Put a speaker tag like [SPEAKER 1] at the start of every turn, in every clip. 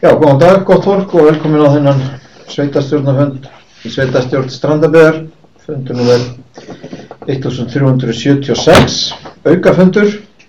[SPEAKER 1] Já, góðan dag, gott fólk og velkomin á þennan sveitarstjórnarfund í sveitarstjórn Strandabyggðar, fundur númer 1376, aukafundur.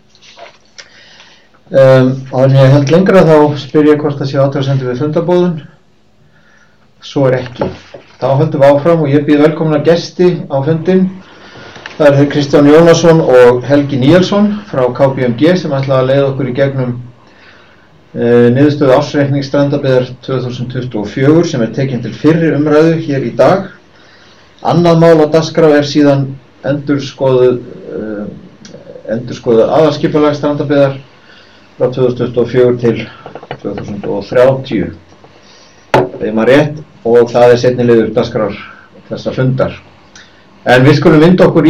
[SPEAKER 1] Áður en ég held lengra þá spyr ég hvort það sé athugasemdir við fundarbóðun. Svo er ekki. Þá höldum við áfram og ég býð velkomna gesti á fundinn. Það eru þeir Kristján Jónasson og Helgi Níelsson frá KPMG sem ætla að leiða okkur í gegnum niðurstöðu ársreiknings Strandabyggðar 2024 sem tekin til fyrri umræðu hér í dag. Annað mál á dagskrá er síðan endurskoðuð aðalskipulag Strandabyggðar frá 2024 til 2030. Það er maður rétt og það er seinni liður dagskrár þessa fundar. En við skulum vinda okkur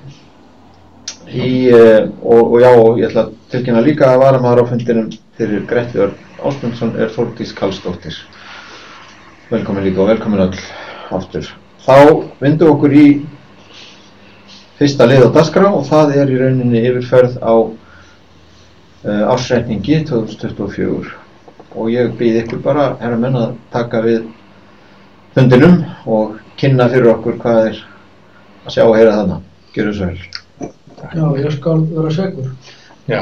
[SPEAKER 1] og ég ætla að tilkynna líka að varamaður á fundinum fyrir Gretti Örn Ásmundsson er Þórdís Karlsdóttir. Velkomin líka og velkomin öll aftur. Þá vindum okkur í fyrsta lið á dagskrá og það er í rauninni yfirferð á ársreikningi 2024. Og ég býð ykkur bara, herra menn, að taka við fundinum og kynna fyrir okkur hvað er að sjá og heyra þarna. Gjörðu svo vel.
[SPEAKER 2] Já, ég skal vera segur.
[SPEAKER 1] Já.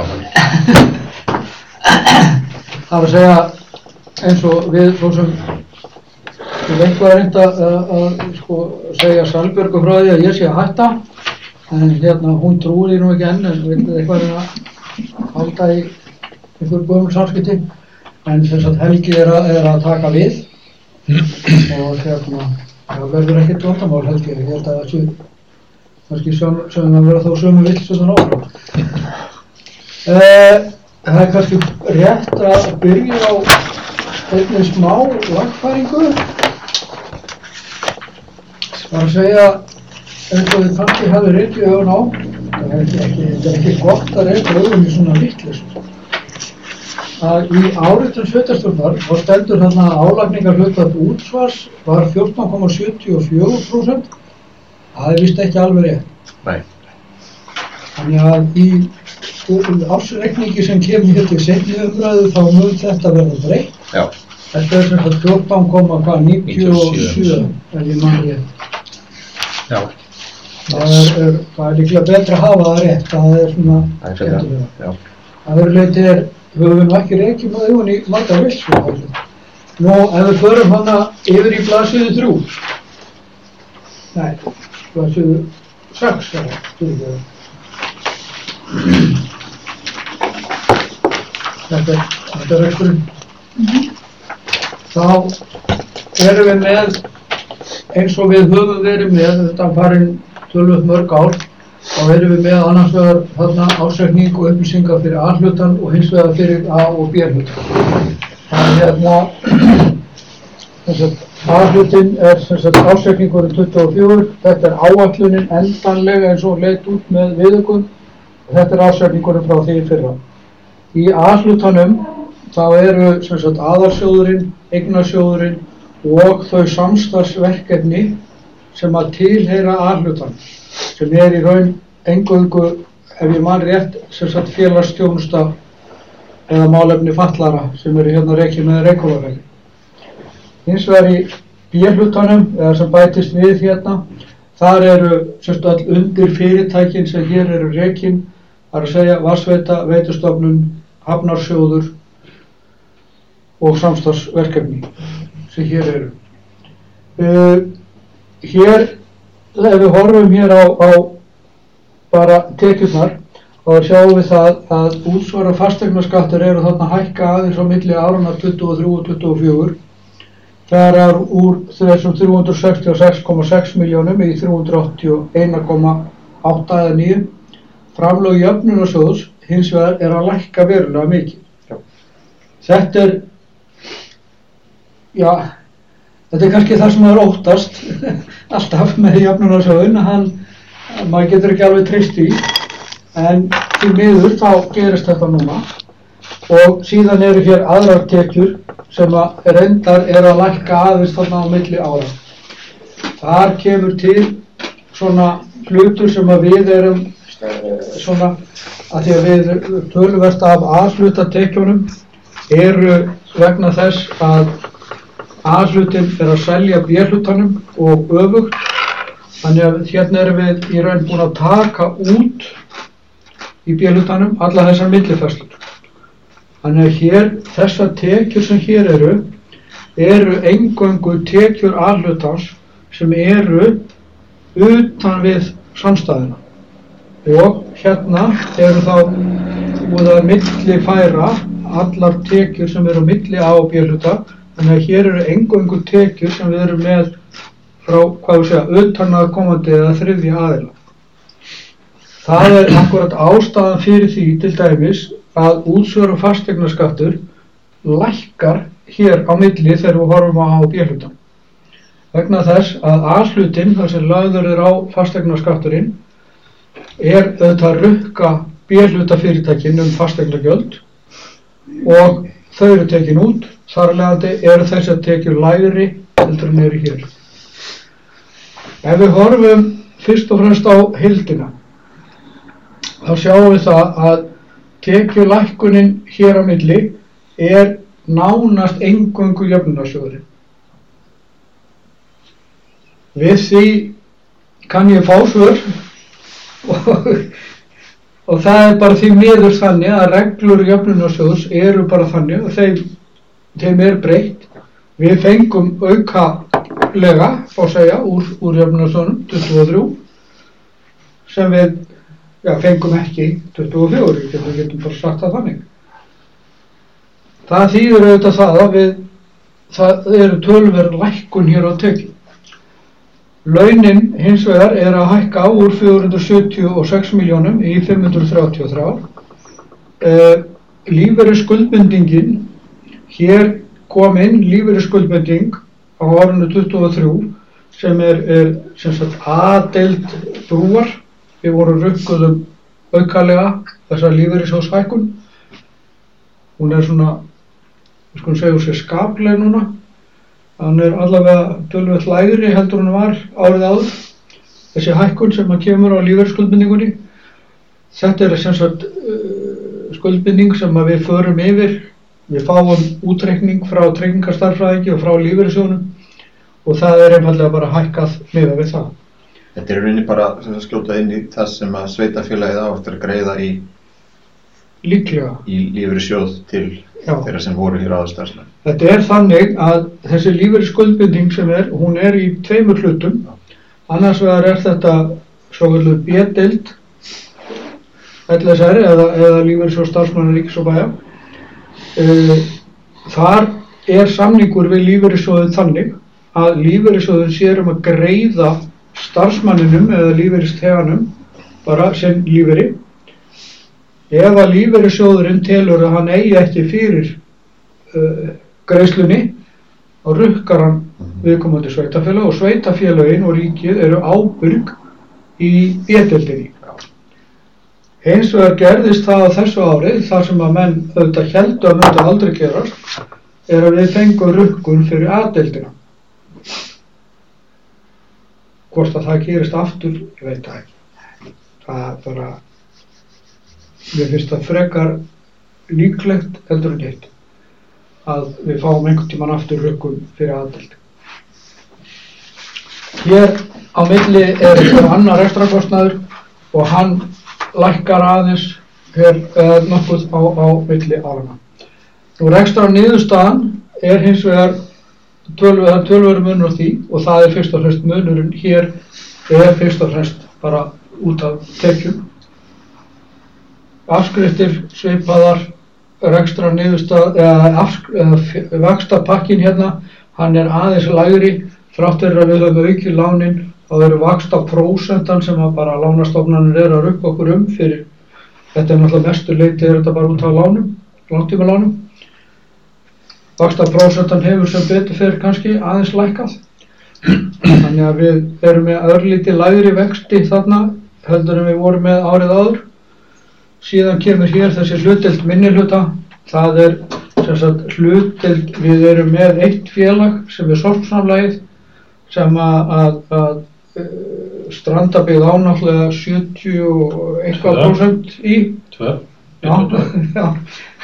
[SPEAKER 2] Það var að segja eins og við svo sem eitthvað reynd að segja Salbjörgu frá því að ég sé að hætta en hún trúir því nú ekki enn en við eitthvað reyna að halda í einhver gömul samskipti en þess að Helgi er að taka við og það verður ekkert vandamál Helgi, ég held að það sé kannski sem að vera þá sömu villsöndun áfram. Það er kannski rétt að byrja á einnig smá lagfæringu. Það að segja eins og þið kannski hafi rekið augun á. Það er ekki gott að reka augun í svona vitleysu. Að í áritun sveitarstjórnar þá stendur þarna að álagningarhlutfall útsvars var 14,74%. Það er víst ekki alveg rétt.
[SPEAKER 1] Nei.
[SPEAKER 2] Þannig að í ársreikningi sem kemur hér til seinni umræðu þá mun þetta verða breytt.
[SPEAKER 1] Já.
[SPEAKER 2] Þetta er sem sagt 14,97 ef ég man rétt.
[SPEAKER 1] Já.
[SPEAKER 2] Það er líklega betra að hafa það rétt. Það er svona skemmtilega.
[SPEAKER 1] Já.
[SPEAKER 2] Það verður leitið höfum við nú ekki rekið með augun í marga vilsum. Nú, ef við förum hana yfir í blaðsíðu 3. Nei, blaðsíðu 6 Þetta er reksturinn. Þá erum við með, eins og við höfum verið með, þetta farin tölvöld mörg ár, þá erum við með annars vegar þarna ársreikning og upplýsingar fyrir A-hlutan og hins vegar fyrir A- og B-hlutan. Þannig A-hlutin er ársreikningurinn 24, þetta er áætlunin endanlega eins og leit út með viðaukun og þetta er ársreikningurinn frá því fyrra. Í A-hlutanum þá eru aðalsjóðurinn, eignasjóðurinn og þau samstarfsverkefni sem að tilheyra A-hlutan sem er í raun eingöngu, ef ég man rétt, félagsþjónusta eða málefni fatlara sem eru hérna rekin með Reykhólavelli. Hins vegar í B-hlutanum, eða sem bætist við hérna, þar eru all undir fyrirtækin sem hér eru rekin, það er að segja Vatnsveita, Veitustofnun, Hafnarsjóður og samstarfsverkefni sem hér eru. Hér, ef við horfum hér á bara tekjurnar, þá sjáum við það að útsvara fasteignaskattur eru þarna hækka aðeins á milli áranna 23 og 24. Það er úr þessum 366,6 milljónum í 381,8 eða 9. Framlög jöfnunarsjóðs hins vegar er að lækka verulega mikið. Þetta er kannski það sem er óttast alltaf með jöfnunarsjóðin, maður getur ekki alveg treyst í, en til miður þá gerist þetta núna og síðan eru hér aðrar tekjur sem að reyndar er að lækka aðeins þarna á milli ára. Þar kemur til svona hlutur sem að við erum svona að því að við töluvert af A-hluta tekjunum eru vegna þess að A-hlutin að selja B-hlutanum og öfugt. Þannig að hérna erum við í raun búin að taka út í B-hlutanum alla þessar millifærslur. Þannig að hér, þessar tekjur sem hér eru eingöngu tekjur A-hlutans sem eru utan við samstæðuna. Og hérna eru þá búið að millifæra allar tekjur sem eru á milli A og B-hluta. Þannig að hér eru eingöngu tekjur sem við erum með frá, utanaðkomandi eða þriðja aðila. Það er akkurat ástæðan fyrir því til dæmis að útsvar og fasteignaskattur lækkar hér á milli þegar við horfum á A og B-hlutan. Vegna þess að A-hlutin, þar sem lagður á fasteignaskatturinn, auðvitað að rukka B-hluta fyrirtækin fasteignagjöld og þau eru tekin út. Þar af leiðandi eru þessar tekjur lægri heldur en eru hér. Ef við horfum fyrst og fremst á heildina, þá sjáum við það að tekjulækkunin hér á milli nánast eingöngu jöfnunarsjóðurinn. Við því kann ég fá svör og það bara því miður þannig að reglur jöfnunarsjóðs eru bara þannig og þeim breytt. Við fengum aukalega, úr jöfnunarsjóðnum 23 sem við fengum ekki 24, við getum bara sagt það þannig. Það þýðir auðvitað það að það eru töluverð lækkun hér á tekjum. Launin hins vegar að hækka úr 476 milljónum í 533. Lífeyrisskuldbindingin, hér kom inn lífeyrisskuldbinding á árinu 23 sem sem sagt A-deild brúar. Við vorum rukkuðum aukalega þessa lífeyrissjóðshækkun. Hún svona, við skulum segja úr sér skapleg núna. Hann allavega töluvert lægri heldur hann var árið áður. Þessi hækkun sem kemur á lífeyrisskuldbindingunni. Þetta sem sagt skuldbinding sem við förum yfir. Við fáum útreikning frá tryggingastarfræðingi og frá lífeyrissjóðnum og það einfaldlega bara hækkað miðað við það.
[SPEAKER 3] Þetta rauninni bara skjóta inn í það sem að sveitarfélagið á eftir að greiða í lífeyrissjóð til þeirra sem voru hér áður starfsmenn.
[SPEAKER 2] Þetta þannig að þessi lífeyrisskuldbinding sem hún í tveimur hlutum. Annars vegar þetta svokölluð B-deild LSR eða lífeyrissjóð starfsmanna ríkis og bæja. Þar samningur við lífeyrissjóðin þannig að lífeyrissjóðin sér að greiða starfsmanninum eða lífeyrisþeganum bara sinn lífeyri. Ef að lífeyrissjóðurinn telur að hann eigi ekki fyrir greiðslunni, þá rukkar hann viðkomandi sveitarfélag og sveitarfélagin og ríkið eru ábyrg í B-deildinni. Hins vegar gerðist það á þessu árið, þar sem að menn auðvitað héldu að myndi aldrei gerast, að við fengum rukkun fyrir A-deildina. Hvort að það gerist aftur, ég veit það ekki. Það bara, mér finnst það frekar líklegt heldur en eitt að við fáum einhvern tímann aftur rukkun fyrir A-deild. Hér á milli annar rekstrarkostnaður og hann lækkar aðeins nokkuð á milli áranna. Nú rekstrarniðurstaðan hins vegar töluvert munur á því og það fyrst og fremst munurinn hér fyrst og fremst bara út af tekjum. Afskriftir svipaðar, rekstrarniðurstað eða vaxtapakkin hérna, hann aðeins lægri þrátt fyrir að við höfum aukið lánin. Það eru vaxtaprósentan sem að bara lánastofnanir að rukka okkur fyrir. Þetta náttúrulega mestu leyti þetta bara út af lánum, langtímalánum. Vaxtaprósentan hefur sem betur fyrir kannski aðeins lækkað. Þannig að við erum með örlítið lægri vexti þarna heldur en við vorum með árið áður. Síðan kemur hér þessi hlutdeild minnihluta. Það sem sagt hlutdeild, við erum með eitt félag sem sorpsamlagið sem að Strandabyggð á náttúrulega 70% í. 2. Já.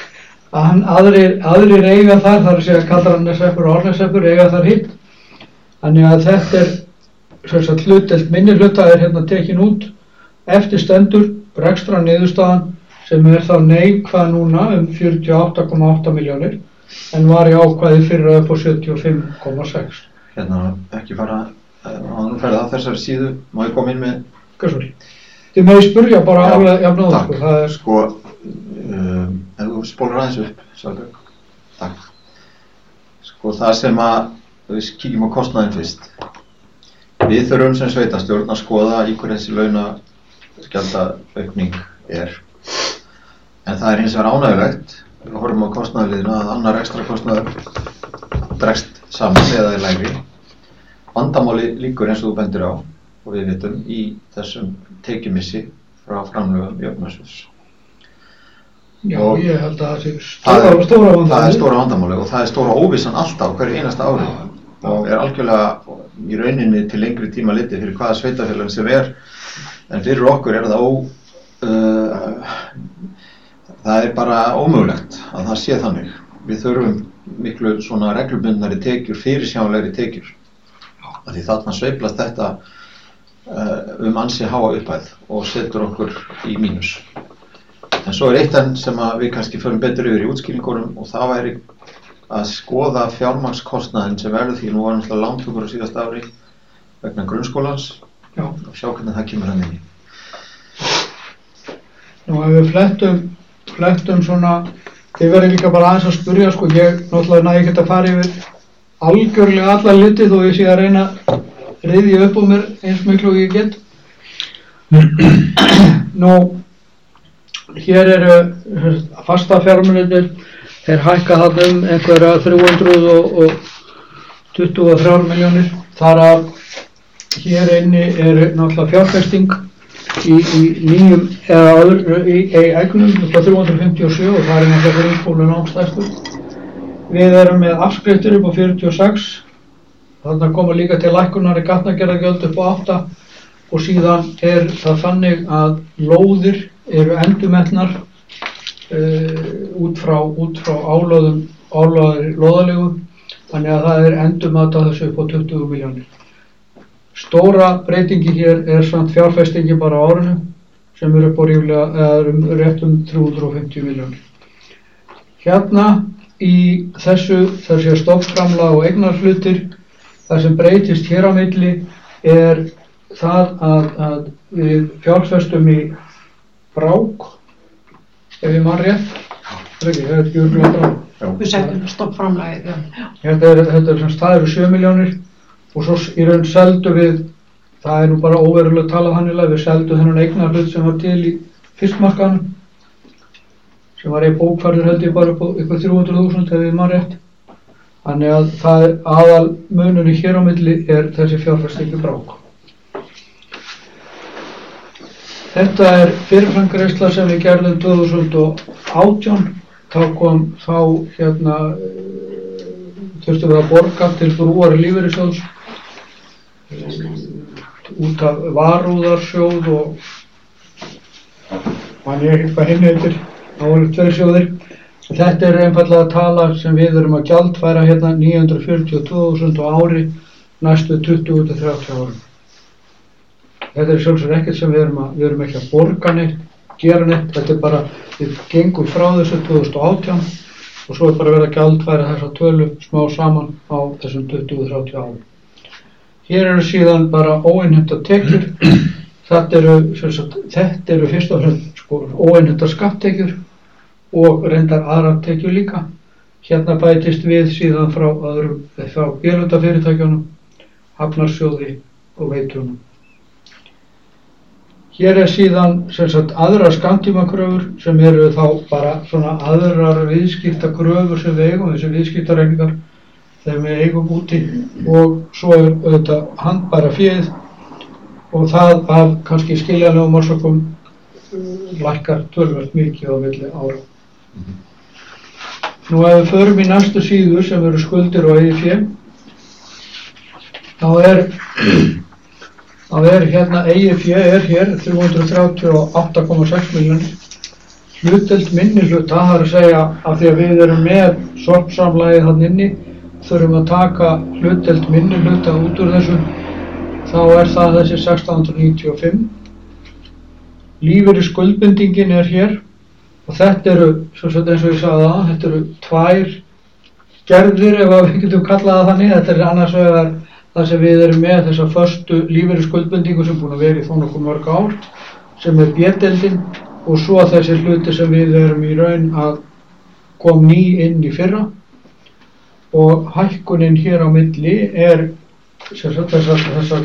[SPEAKER 2] að aðrir eiga þar að segja Kaldraneshreppur og Árneshreppur eiga þar hitt. Þannig að þetta sem sagt hlutdeild minni hluta hérna tekin út. Eftir stendur rekstrar niðurstaðan sem þá neikvæð núna 48,8 milljónir en var í ákvæði fyrra upp á 75,6.
[SPEAKER 3] Hérna, ekki fara, nú ferði að þessari síðu, má ég koma inn með?
[SPEAKER 2] Hversvöld? Þið með spurja bara alveg jafnáður.
[SPEAKER 3] Takk, sko, ef þú spólar aðeins upp, Svalbjörg, takk. Sko, það sem við kíkjum á kostnaðinn fyrst. Við þurfum sem sveitastjórn að skoða í hverju þessi launagjaldaukning er. En það hins vegar ánægjulegt, við horfum á kostnaðarliðina að annar ekstra kostnaður dregst saman eða er lægri. Vandamáli líkur eins og þú bendir á og við vitum í þessum tekjumissi frá framlögum jöfnunarsjóðs.
[SPEAKER 2] Já,
[SPEAKER 3] og
[SPEAKER 2] ég held að það sé stóra vandamáli. Það
[SPEAKER 3] er stóra vandamáli og það er stóra óvissan alltaf hverju einasta ári og er algjörlega í rauninni til lengri tíma litið fyrir hvaða sveitafélagin sem en fyrir okkur er það er bara ómögulegt að það sé þannig. Við þurfum miklu svona reglubundnari tekjur, fyrirsjáanlegri tekjur. Því þarna sveiflast þetta ansi háa upphæð og setur okkur í mínus. En svo eitt sem við kannski förum betur yfir í útskýringunum og það væri að skoða fjármagnskostnaðinn sem verður því nú var náttúrulega lántökur á síðasta ári vegna grunnskólans og sjá hvernig það kemur hann inn í.
[SPEAKER 2] Nú ef við flettum svona, þið verður líka bara aðeins að spyrja, sko, ég náttúrulega næ ekki að fara yfir algjörlega alla liti þó ég sé að reyna að ryðja upp á mér eins miklu og ég get. Nú, hér eru fasta fjármunirnir, þeir hækka þarna einhverja 323 milljónir. Þar af hér inni náttúrulega fjárfesting í nýjum eða öðru í eignum upp á 357 og það náttúrulega grunnskólinn ástæðstur. Við erum með afskriftir upp á 46, þannig koma líka til lækkunar í gatnagerðargjöld upp á 8 og síðan það þannig að lóðir eru endurmetnar út frá álögðum lóðalegu, þannig að það endurmat á þessu upp á 20 milljónir. Stóra breytingi hér samt fjárfestingi bara á árinu sem upp á rétt 350 milljónir. Hérna í þessu stofnframlag og eignarhlutir, það sem breytist hér á milli það að við fjárfestum í Brák, ef ég man rétt, það ekki örugglega Brák.
[SPEAKER 4] Við settum stofnframlagið,
[SPEAKER 2] það eru 7 milljónir og svo í raun seldu við, það nú bara óverulega talað hannilega, við seldu þennan eignarhlut sem var til í fiskmarkaðnum sem var bókfærður held ég bara upp á eitthvað 300.000 ef ég man rétt. Þannig að það aðal munurinn hér á milli þessi fjárfestingi Brák. Þetta fyrirframgreiðsla sem við gerðum 2018. Þurftum við að borga til Brúar lífeyrissjóðs út af varúðarsjóð og man ég ekki hvað hinn heitir. Það voru 2 sjóðir. Þetta einfaldlega tala sem við erum að gjaldfæra hérna 942.000 á ári næstu 20-30 árum. Þetta sjálfsögur ekkert sem við erum ekki að borga neitt, gera neitt. Þetta bara, við gengum frá þessu 2018 og svo bara verið að gjaldfæra þessa tölu smá saman á þessum 20-30 árum. Hér eru síðan bara óinnheimtar tekjur. Þetta eru fyrst og fremst óinnheimtar skatttekjur og reyndar aðrar tekjur líka. Hérna bætist við síðan frá B-hlutafyrirtækjunum, Hafnarsjóði og Veitunum. Hér síðan aðrar skammtímakröfur sem eru þá bara svona aðrar viðskiptakröfur sem við eigum, þessi viðskiptareikningar þegar við eigum úti og svo auðvitað handbæra féð og það af kannski skiljanlegum orsökum lækkar töluvert mikið á milli ára. Nú ef við förum í næstu síðu sem eru skuldir og eigið fé, þá hérna eigið fé hér 338,6 milljónir. hlutdeild minni hluta, það er að segja af því að við erum með sorpsamlagið þarna inni, þurfum að taka hlutdeild minni hluta út úr þessu, þá er það þessi 1695. Lífeyrisskuldbindingin er hér og þetta eru, eins og ég sagði það, þetta eru tvær gerðir ef við getum kallað það þannig. Þetta er annars vegar það sem við erum með þessa föstu lífeyrisskuldbindingu sem búin að vera í þó nokkuð mörg ár, sem er B-deildin, og svo þessi hluti sem við erum í raun að kom ný inn í fyrra, og hækkunin hér á milli er þessar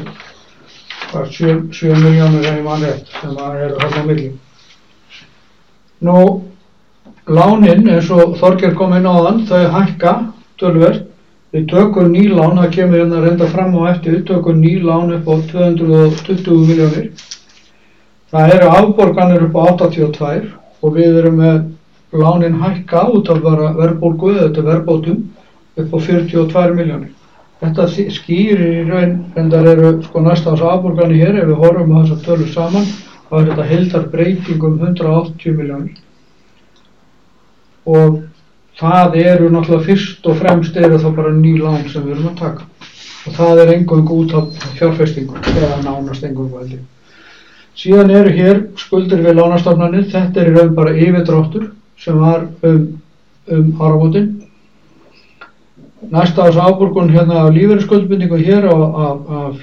[SPEAKER 2] 7 milljónir ef ég man rétt sem eru þarna á milli. Nú, lánin eins og Þorgeir kom inn á þann, þau hækka töluvert. Við tökum ný lán, það kemur hérna að reynda fram á eftir, við tökum ný lán upp á 220 milljónir. Það eru afborganir upp á 82 og við erum með lánin hækka út af bara verðbólgu, þetta verðbótum, upp á 42 milljónir. Þetta skýrir í raun, reyndar eru næsta ás afborganir hér, ef við horfum á þessar tölur saman, þá er þetta heildarbreyting 180 milljónir. Og það eru náttúrulega fyrst og fremst eru þá bara ný lán sem við erum að taka. Og það er eingöngu út af fjárfestingu, eða nánast eingöngu held ég. Síðan eru hér skuldir við lánastofnanir, þetta er í raun bara yfirdráttur sem var áramótin. Næsta ás afborgun hérna af lífeyrisskuldbindingu hér af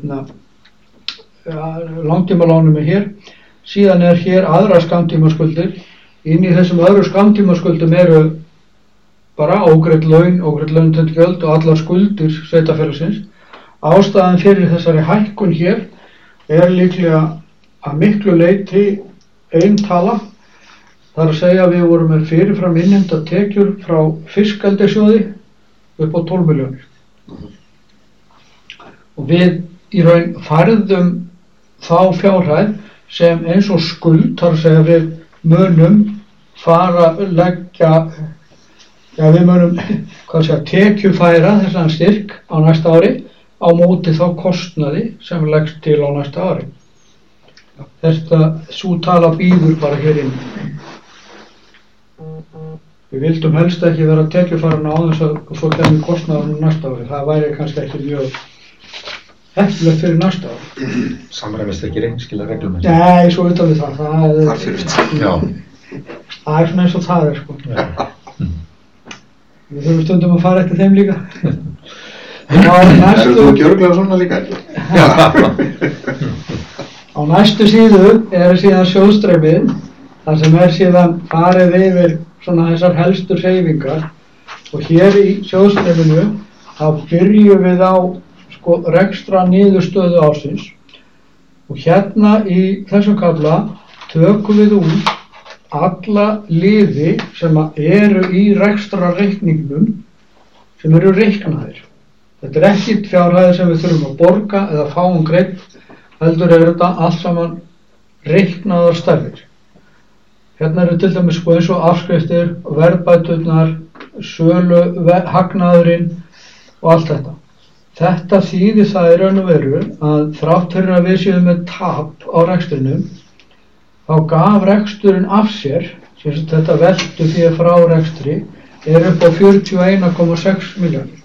[SPEAKER 2] langtímalánum er hér. Síðan er hér aðra skammtímaskuldir. Inn í þessum öðru skammtímaskuldum eru bara ógreidd laun til gjöld og allar skuldir sveitarfélagsins. Ástæðan fyrir þessari hækkun hér er líklega að miklu leyti ein tala. Það er að segja að við vorum með fyrirfram innheimtar tekjur frá fiskeldissjóði upp á 12 milljónir. Og við í raun færðum þá fjárhæð sem eins og skuld, það er að segja við munum fara leggja, við munum tekjufæra þessan styrk á næsta ári á móti þá kostnaði sem leggst til á næsta ári. Svo tala býður bara hér inn. Við vildum helst ekki vera tekjufærana á þess að svo kemur kostnaðurinn næsta ári. Það væri kannski ekki mjög heppilegt fyrir næsta ári.
[SPEAKER 5] Samræmist ekki reikningsskila reglum?
[SPEAKER 2] Nei, svo utan við það.
[SPEAKER 3] Það fyrir þetta.
[SPEAKER 5] Já.
[SPEAKER 2] Það er svona eins og það er sko. Við þurfum stundum að fara eftir þeim líka.
[SPEAKER 3] Eru þú ekki örugglega svona líka?
[SPEAKER 2] Á næstu síðu er síðan sjóðstreymið, þar sem er síðan farið yfir svona þessar helstu hreyfingar, og hér í sjóðstreyminu þá byrjum við á rekstra niðurstöðu ársins, og hérna í þessum kafla tökum við út alla liði sem eru í rekstra reikningnum sem eru reiknaðir. Þetta er ekkert fjárhæðir sem við þurfum að borga eða fáum greitt, heldur er þetta allt saman reiknaðar stærðir. Hérna eru til dæmis eins og afskriftir, verðbæturnar, sölu, hagnaðurinn og allt þetta. Þetta þýðir það í raun og veru að þrátt fyrir að við séum með tap á rekstrinum, þá gaf reksturinn af sér, sem þetta veltu því frá rekstri, er upp á 41,6 milljónir.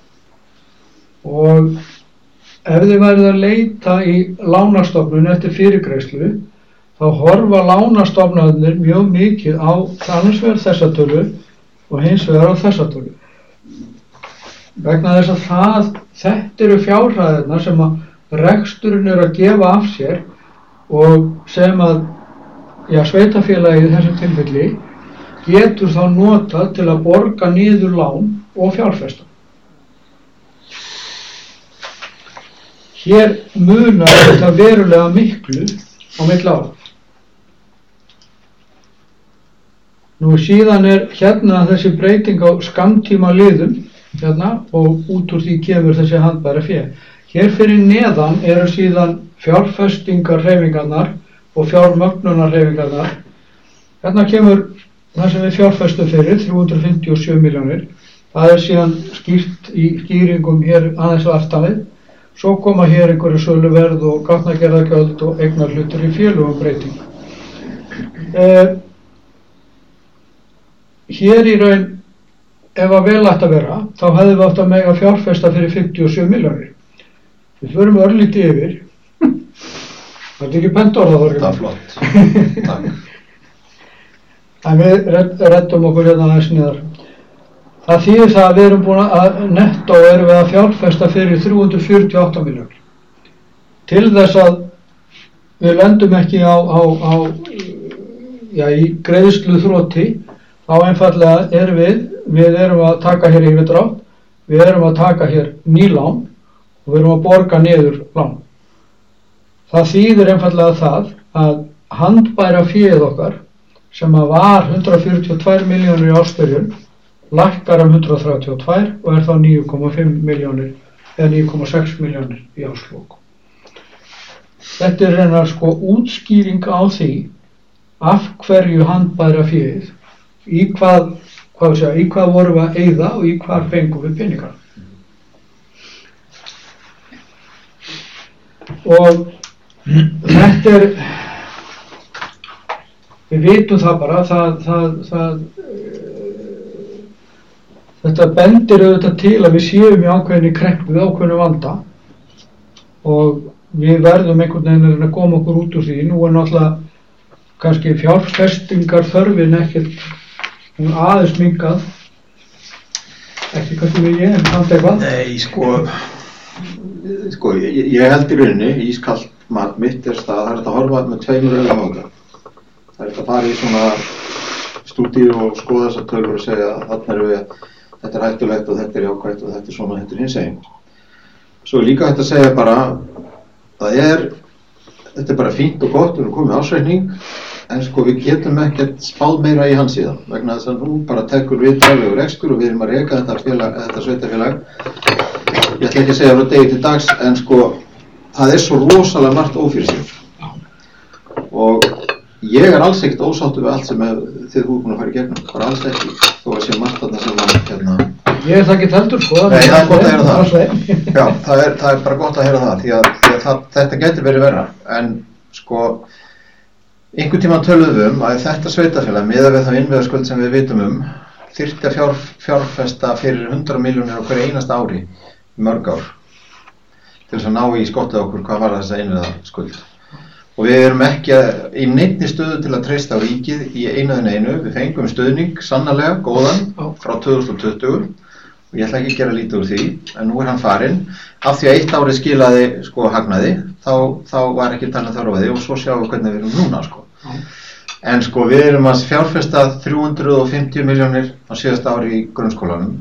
[SPEAKER 2] Og ef þið værið að leita í lánastofnun eftir fyrirgreiðslu, þá horfa lánastofnarnir mjög mikið á annars vegar þessa tölu og hins vegar á þessa tölu. Vegna þess að þetta eru fjárhæðirnar sem að reksturinn er að gefa af sér og sem að sveitarfélagið í þessu tilfelli getur þá notað til að borga niður lán og fjárfesta. Hér munar þetta verulega miklu á milli ára. Nú síðan er hérna þessi breyting á skammtíma liðum hérna, og út úr því kemur þessi handbæra fé. Hér fyrir neðan eru síðan fjárfestingarhreyfingarnar og fjármögnunarhreyfingarnar. Hérna kemur það sem við fjárfestum fyrir, 357 milljónir. Það er síðan skýrt í skýringum hér aðeins á aftanið. Svo koma hér einhverju söluverð og gatnagerðargjöld og eignarhlutur í félögum breyting. hér í raun, ef að vel ætti að vera, þá hefðum við átt að mega fjárfesta fyrir 57 milljónir. Við förum örlítið yfir. Það er ekki pent orða, Þorgeir.
[SPEAKER 3] Það er flott. Takk.
[SPEAKER 2] En við reddum okkur hérna aðeins niðar. Það þýðir það að við erum búin að nettó erum við að fjárfesta fyrir 348 milljónir. Til þess að við lendum ekki í greiðslu þroti, þá einfallega erum við erum að taka hér yfirdrátt, við erum að taka hér nýlán og við erum að borga niður lán. Það þýðir einfallega það að handbæra féð okkar, sem að var 142 milljónir í ársbyrjun, lækkar 132 og er þá 9,5 milljónir eða 9,6 milljónir í árslok. Þetta er reynar útskýring á því af hverju handbæra féð, í hvað vorum við að eyða og í hvað fengum við peningar. Og þetta er, við vitum það bara, þetta bendir auðvitað til að við séum í ákveðinni kreppu, við ákveðinu vanda og við verðum einhvern veginn að koma okkur út úr því. Nú er náttúrulega kannski fjárfestingar þörfin ekkert, hún aðeins minnkað, ekki kannski við en samt eitthvað.
[SPEAKER 3] Nei, ég held í rauninni, ískalt mat mitt er það er að horfa með tveimur augum á þetta. Það er að fara í svona stúdíu og skoða þessar tölur og segja að þarna erum við, þetta er hættulegt og þetta er jákvætt og þetta er svona, þetta er hinsegin. Svo er líka hægt að segja bara, þetta er bara fínt og gott, við erum komið ásreikning, en við getum ekkert spáð meira í hans síðan, vegna þess að nú bara tekur við daglegur rekstur og við erum að reka þetta sveitafélag. Ég ætla ekki að segja frá degi til dags, en það er svo rosalega margt ófyrirséð. Og ég er alls ekkert ósáttur við allt sem þið búið búin að fara í gegnum, bara alls ekki, þó að sé margt þarna sem
[SPEAKER 2] Ég er það ekki heldur,
[SPEAKER 3] Nei, það er gott að heyra það. Já, það er bara gott að heyra það, því að þetta getur verið verra, en einhvern tímann töluðum að þetta sveitafélag, miðað við þá innviðaskuld sem við vitum þyrfti að fjárfesta fyrir 100 milljónir á hverju einasta ári í mörg ár, til þess að ná í skottið okkur hvað var þessa innviðaskuld. Og við erum ekki í neinni stöðu til að treysta á ríkið í einu en einu. Við fengum stuðning, sannarlega, góðan, frá 2020 og ég ætla ekki að gera lítið úr því, en nú er hann farinn. Af því að eitt árið skilaði hagnaði, þá var ekki talað þörf á því og svo sjáum við hvernig við erum núna. En við erum að fjárfesta 350 milljónir á síðasta ári í grunnskólanum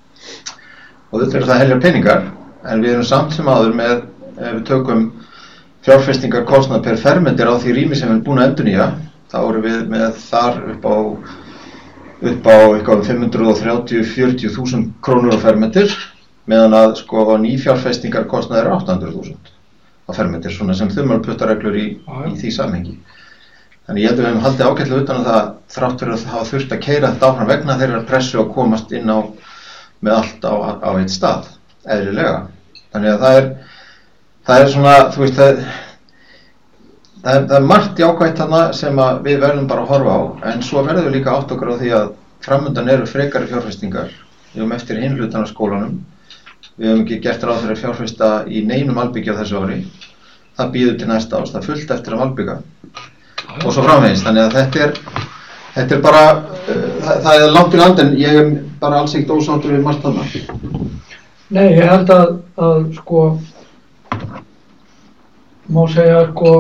[SPEAKER 3] og þetta er það heljar peningar, en við erum samt sem áður með, ef við tökum fjárfestingar kostnað per fermetir á því rými sem við erum búin að endurnýja, þá erum við með þar upp á eitthvað 530-40.000 krónur á fermetir, meðan að nýfjárfestingar kostnað er 800.000 á fermetir, svona sem þumalputtareglur í því samhengi. Þannig ég held að við hefum haldið ágætlega utan að það þrátt fyrir að hafa þurft að keyra þetta áfram vegna þeirra pressu að komast inn á með allt á eitt stað, eðlilega. Þannig að það er svona, þú veist, það er margt jákvætt þarna sem að við verðum bara að horfa á, en svo verðum við líka átt okkur á því að framundan eru frekari fjárfestingar. Við höfum eftir hinn hlutan á skólanum, við höfum ekki gert ráð fyrir að fjárfesta í neinum malbyggi á þessu ári, það býður til næsta árs, það er fullt eftir að malbygga og svo framvegis, þannig að þetta er bara, það er langt í land, en ég er bara alls ekkert ósáttur við margt þarna.
[SPEAKER 2] Nei, ég held að má segja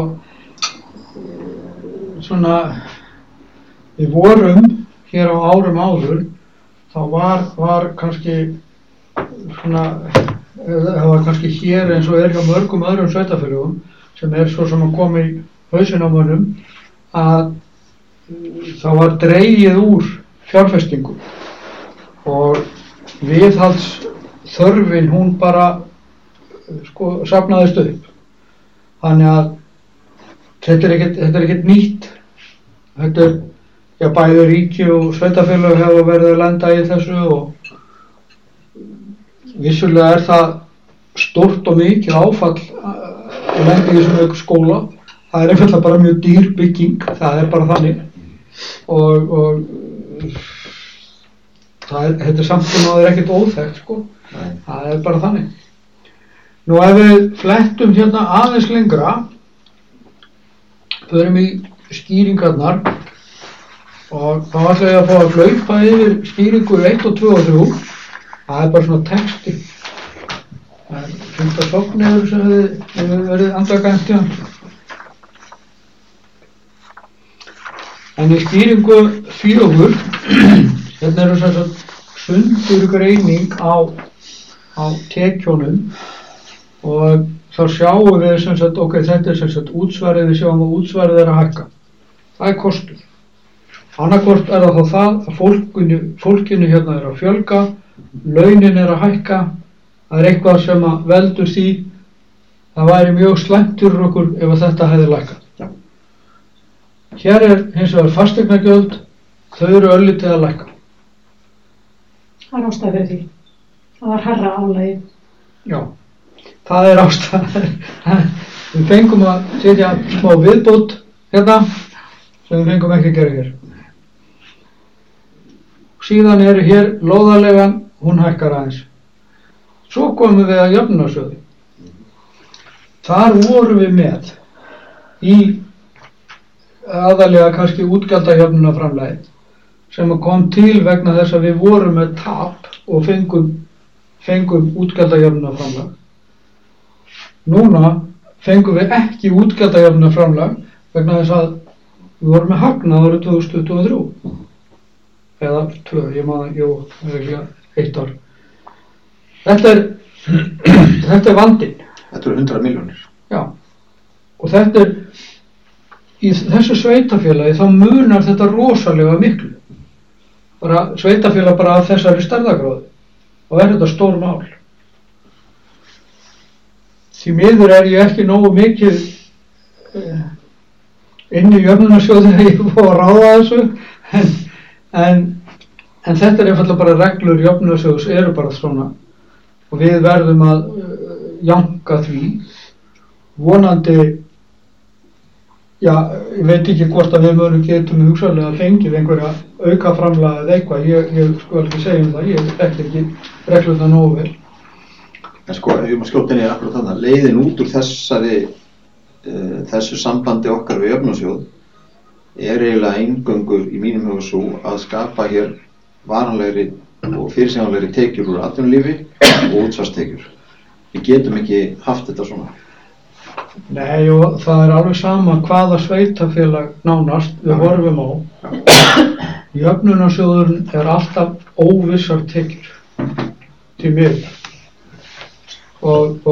[SPEAKER 2] svona við vorum hér á árum áður, þá var kannski svona, það var kannski hér eins og hjá mörgum öðrum sveitafélögum sem svo sem að koma í hausinn á mönnum, að það var dregið úr fjárfestingum og viðhaldsþörfin hún bara safnaðist upp. Þannig að þetta er ekkert nýtt. Þetta er, bæði ríki og sveitafélög hafa verið að lenda í þessu og vissulega er það stórt og mikið áfall að lenda í þessum skóla. Það er einfaldlega bara mjög dýr bygging, það er bara þannig. Og þetta er samt sem áður ekkert óþekkt, sko.
[SPEAKER 3] Nei.
[SPEAKER 2] Það er bara þannig. Nú ef við flettum hérna aðeins lengra, förum í skýringarnar og þá ætla ég að fá að hlaupa yfir skýringu 1 og 2 og 3. Það er bara svona texti. Það er 5. sofniður sem hefur verið andakæmt í hann. En í skýringu 4, hérna eru sem sagt sundurgreining á tekjunum og þá sjáum við sem sagt, ok, þetta er sem sagt útsvarið, við sjáum að útsvarið er að hækka. Það er kostur. Annarkvort er það þá það að fólkinu hérna er að fjölga, launin er að hækka, það er eitthvað sem að veldur því, það væri mjög slæmt fyrir okkur ef að þetta hefði lækkað.
[SPEAKER 3] Já.
[SPEAKER 2] Hér er hins vegar fasteignagjöld, þau eru örlítið að lækka.
[SPEAKER 4] Það er ástæða fyrir því. Það var hærra álagi.
[SPEAKER 2] Já, það er ástæða. Við fengum að setja smá viðbót hérna sem við fengum ekki að gera hér. Síðan eru hér lóðarlegan, hún hækkar aðeins. Svo komum við að jöfnunarsjóði. Þar vorum við með í aðalega kannski útgjaldajöfnunarframlagi sem kom til vegna þess að við vorum með tap og fengum útgjaldajöfnunarframlag. Núna fengum við ekki útgjaldajöfnunarframlag vegna þess að við vorum með hagnað árið 2023 eða 2, ég maður, jú, ekki 1 ár. Þetta er vandinn.
[SPEAKER 3] Þetta eru 100 milljónir.
[SPEAKER 2] Já, og þetta er í þessu sveitafélagi þá munar þetta rosalega miklu. Bara sveitafélag bara af þessari stærðargráðu og er þetta stór mál. Því miður er ég ekki nógu mikið inn í jöfnunarsjóði þegar ég fór að ráða þessu en þetta er einfaldlega bara reglur jöfnunarsjóðs eru bara svona og við verðum að janka því vonandi, já, ég veit ekki hvort að við getum hugsanlega fengið einhverja aukaframlag eða eitthvað, ég sko ekki segja það, ég þekki ekki reglurnar nógu vel.
[SPEAKER 3] En sko, ef ég má skjóta inn í akkurat þarna, leiðin út úr þessu sambandi okkar við jöfnunarsjóð er eiginlega eingöngu í mínum huga svo að skapa hér varanlegri og fyrirsjáanlegri tekjur úr atvinnulífi og útsvarstekjur. Við getum ekki haft þetta svona.
[SPEAKER 2] Nei, og það er alveg sama hvaða sveitafélag nánast við horfum á. Jöfnunarsjóðurinn er alltaf óvissar tekjur til miður. Og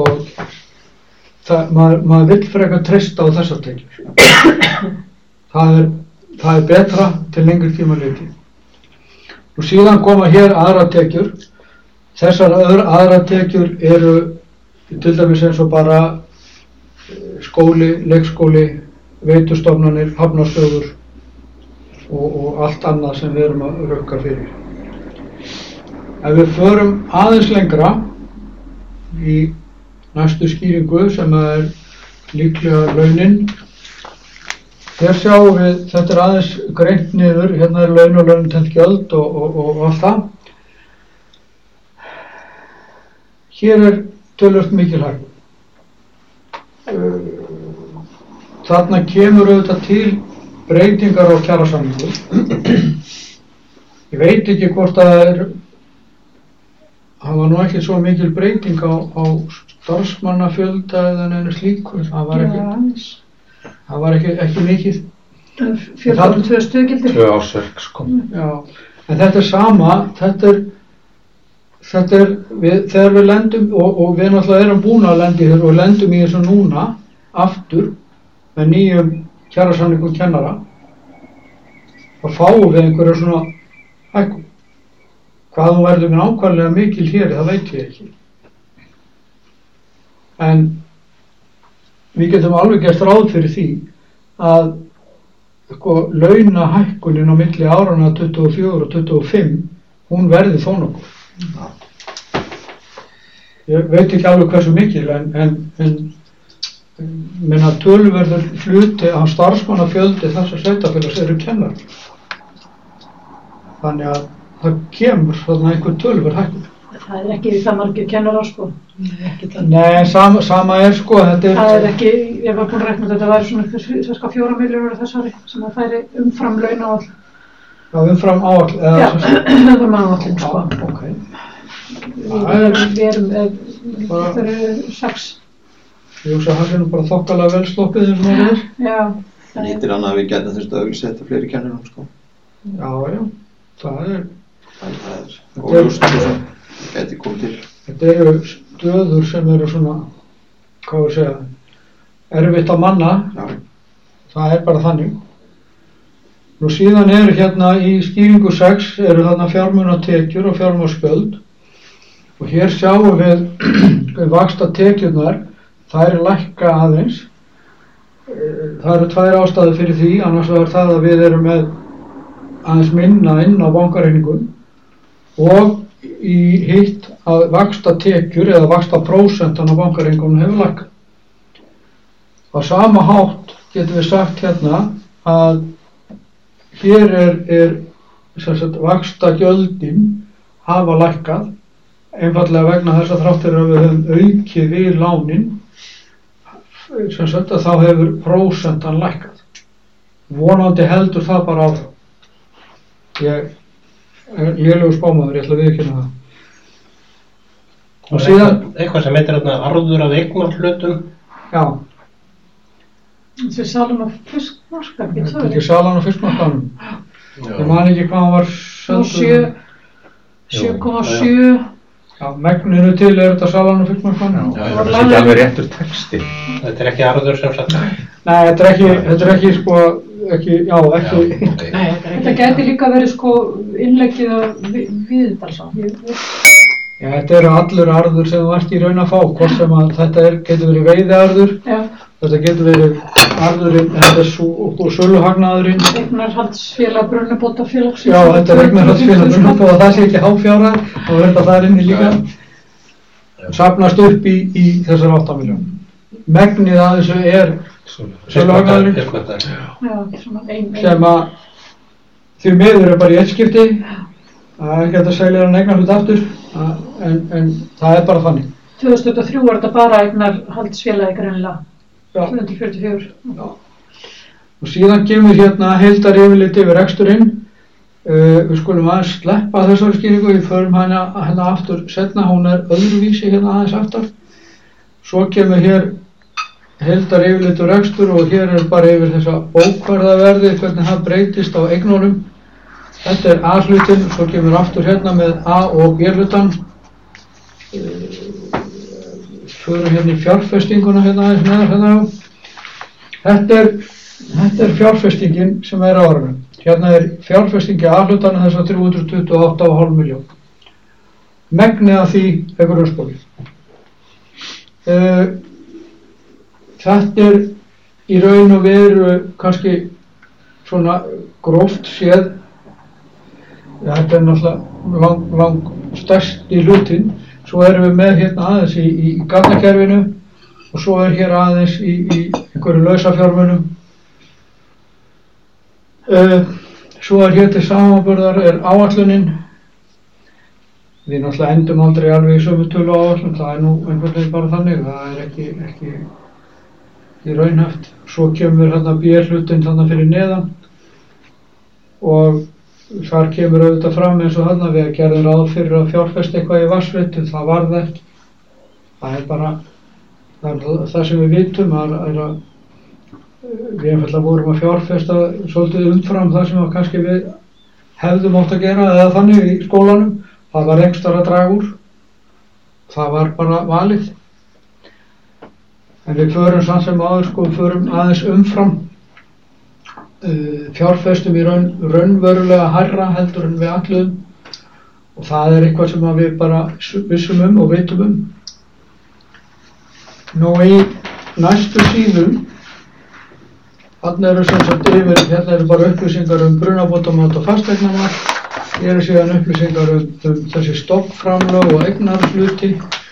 [SPEAKER 2] maður vill frekar treysta á þessar tekjur. Það er betra til lengri tíma litið. Og síðan koma hér aðra tekjur. Þessar aðra tekjur eru til dæmis eins og bara skóli, leikskóli, veitustofnanir, hafnarstöður og allt annað sem við erum að rukka fyrir. Ef við förum aðeins lengra í næstu skýringu sem er líklega launin, hér sjáum við, þetta er aðeins greint niður, hérna er laun og launatengt gjöld og allt það. Hér er töluvert mikil hækkun. Þarna kemur auðvitað til breytingar á kjarasamningum. Ég veit ekki hvort það var nú ekki svo mikil breyting á starfsmannafjölda eða neina slíku. Það var ekki mikið.
[SPEAKER 4] 42 stöðgildir.
[SPEAKER 5] 2 ársverk, sko.
[SPEAKER 2] Já, en þetta er sama, þegar við lendum, og við náttúrulega erum búin að lenda í þessu og lendum í þessu núna, aftur, með nýjum kjarasamningum kennara, þá fáum við einhverja svona hækkun. Hvað hún verður nákvæmlega mikil hér, það veit ég ekki. En við getum alveg gert ráð fyrir því að launahækkunin á milli áranna 24 og 25, hún verði þó nokkuð. Ég veit ekki alveg hversu mikil, en minna töluverður hluti af starfsmannafjöldi þessa sveitafélags eru kennarar. Þannig að það kemur þarna einhver töluvert hækkun.
[SPEAKER 4] Það ekki það margir kennarar sko. Ekki það.
[SPEAKER 2] Nei, sama sko, þetta
[SPEAKER 4] Það ekki, ég var búin að rekna þetta væri svona cirka 4 milljónir þessari sem að færi umfram launaáætlun.
[SPEAKER 2] Já, umfram áætlun.
[SPEAKER 4] Já, umfram áætlun sko.
[SPEAKER 2] Ok.
[SPEAKER 4] Við erum 6.
[SPEAKER 2] Ég hugsa að það sé nú bara þokkalega vel sloppið eins og það er.
[SPEAKER 4] Já.
[SPEAKER 3] Það nýttir annað að við getum þurft að auglýsa fleiri kennurum, sko.
[SPEAKER 2] Já, það er
[SPEAKER 3] Og ljóst og svo geti komið til.
[SPEAKER 2] Þetta eru stöður sem eru svona, hvað við segja, erfitt að manna.
[SPEAKER 3] Já.
[SPEAKER 2] Það er bara þannig. Nú síðan eru hérna í skýringu 6 eru þarna fjármunatekjur og fjármagnsgjöld og hér sjáum við vaxtatekjurnar, þær lækka aðeins. Það eru 2 ástæður fyrir því, annars var það að við erum með aðeins minna inn á bankareikningum og í hitt að vaxtatekjur eða vaxtaprósentan á bankareikningunum hefur lækkað. Á sama hátt getum við sagt hérna að hér er sem sagt vaxtagjöldin hafa lækkað einfallega vegna þess að þrátt fyrir að við höfum aukið við lánin sem sagt að þá hefur prósentan lækkað. Vonandi heldur það bara áfram. Ég er lélegur spámaður, ég ætla að viðurkenna það. Og síðan
[SPEAKER 6] eitthvað sem heitir þarna arður af eignarhlutum.
[SPEAKER 2] Já.
[SPEAKER 4] Þessi salun á fiskmarkaðnum.
[SPEAKER 2] Þetta er ekki salan á fiskmarkaðnum. Ég man ekki hvað hann var seldur.
[SPEAKER 4] 7,7.
[SPEAKER 2] Já, megninu til þetta salan á fiskmarkaðnum.
[SPEAKER 5] Já, það er ekki alveg réttur texti.
[SPEAKER 6] Þetta er ekki arður sem sagt.
[SPEAKER 2] Nei, þetta er ekki sko, ekki.
[SPEAKER 4] Nei, þetta gæti líka verið sko innleggið af Víðidalsá.
[SPEAKER 2] Já, þetta eru allur arður sem þú ert í raun að fá, hvort sem að þetta getur verið veiðiarður, þetta getur verið arðurinn, þetta er söluhagnaðurinn.
[SPEAKER 4] Eignarhaldsfélag Brunnabótafélagsins.
[SPEAKER 2] Já, þetta er eignarhaldsfélag Brunnabóta, það sé ekki háfjárhæð, þá verður þetta þar inni líka. Safnast upp í þessar 8 milljónir. Megnið að þessu er söluhagnaðurinn, sem að því miður er bara í eitt skipti. Það er ekki hægt að selja hann eignarhlut aftur, en það er bara þannig.
[SPEAKER 4] 2023 var þetta bara eignarhaldsfélagi greinilega. 244.
[SPEAKER 2] Já. Og síðan kemur hérna heildar yfirlit yfir reksturinn. Við skulum aðeins sleppa þessari skýringu, við förum hana aftur seinna, hún er öðruvísi hérna aðeins aftar. Svo kemur hér heildar yfirlit yfir rekstur og hér er bara yfir þessa bókvarðaverði, hvernig það breytist á eignunum. Þetta er A-hlutin, svo kemur aftur hérna með A og B-hlutan. Förum hérna í fjárfestinguna hérna aðeins neðar hérna. Þetta er fjárfestingin sem er á árinu. Hérna er fjárfestingi A-hlutana þess að 328,5 miljón. Megnið af því er grunnskóli. Þetta er í raun og veru kannski svona gróft séð. Þetta er náttúrulega lang stærst í hlutin. Svo erum við með hérna aðeins í gatnakerfinu og svo er hér aðeins í einhverju lausafjármunum. Svo er hér til samanburðar er áætlunin. Við náttúrulega endum aldrei alveg í sömu tölu áætlun, það er nú einhvern veginn bara þannig, það er ekki raunhæft. Svo kemur hérna B-hlutin þarna fyrir neðan og þar kemur auðvitað fram eins og þarna við gerðum ráð fyrir að fjárfesta eitthvað í vatnsveitu, það var það ekki. Það er bara það sem við vitum er að við einfaldlega vorum að fjárfesta svolítið umfram það sem kannski við hefðum átt að gera eða þannig í skólanum. Það var ekstra að draga úr. Það var bara valið. En við förum samt sem áður sko, förum aðeins umfram. Fjárfestum í raunverulega hærra heldur en við ætluðum og það er eitthvað sem við bara vissum og veitum Nú í næstu síðum þarna eru sem sagt yfir, hérna eru bara upplýsingar brunabótamat og fasteignamat, hér eru síðan upplýsingar þessi stofnframlög og eignarhluti.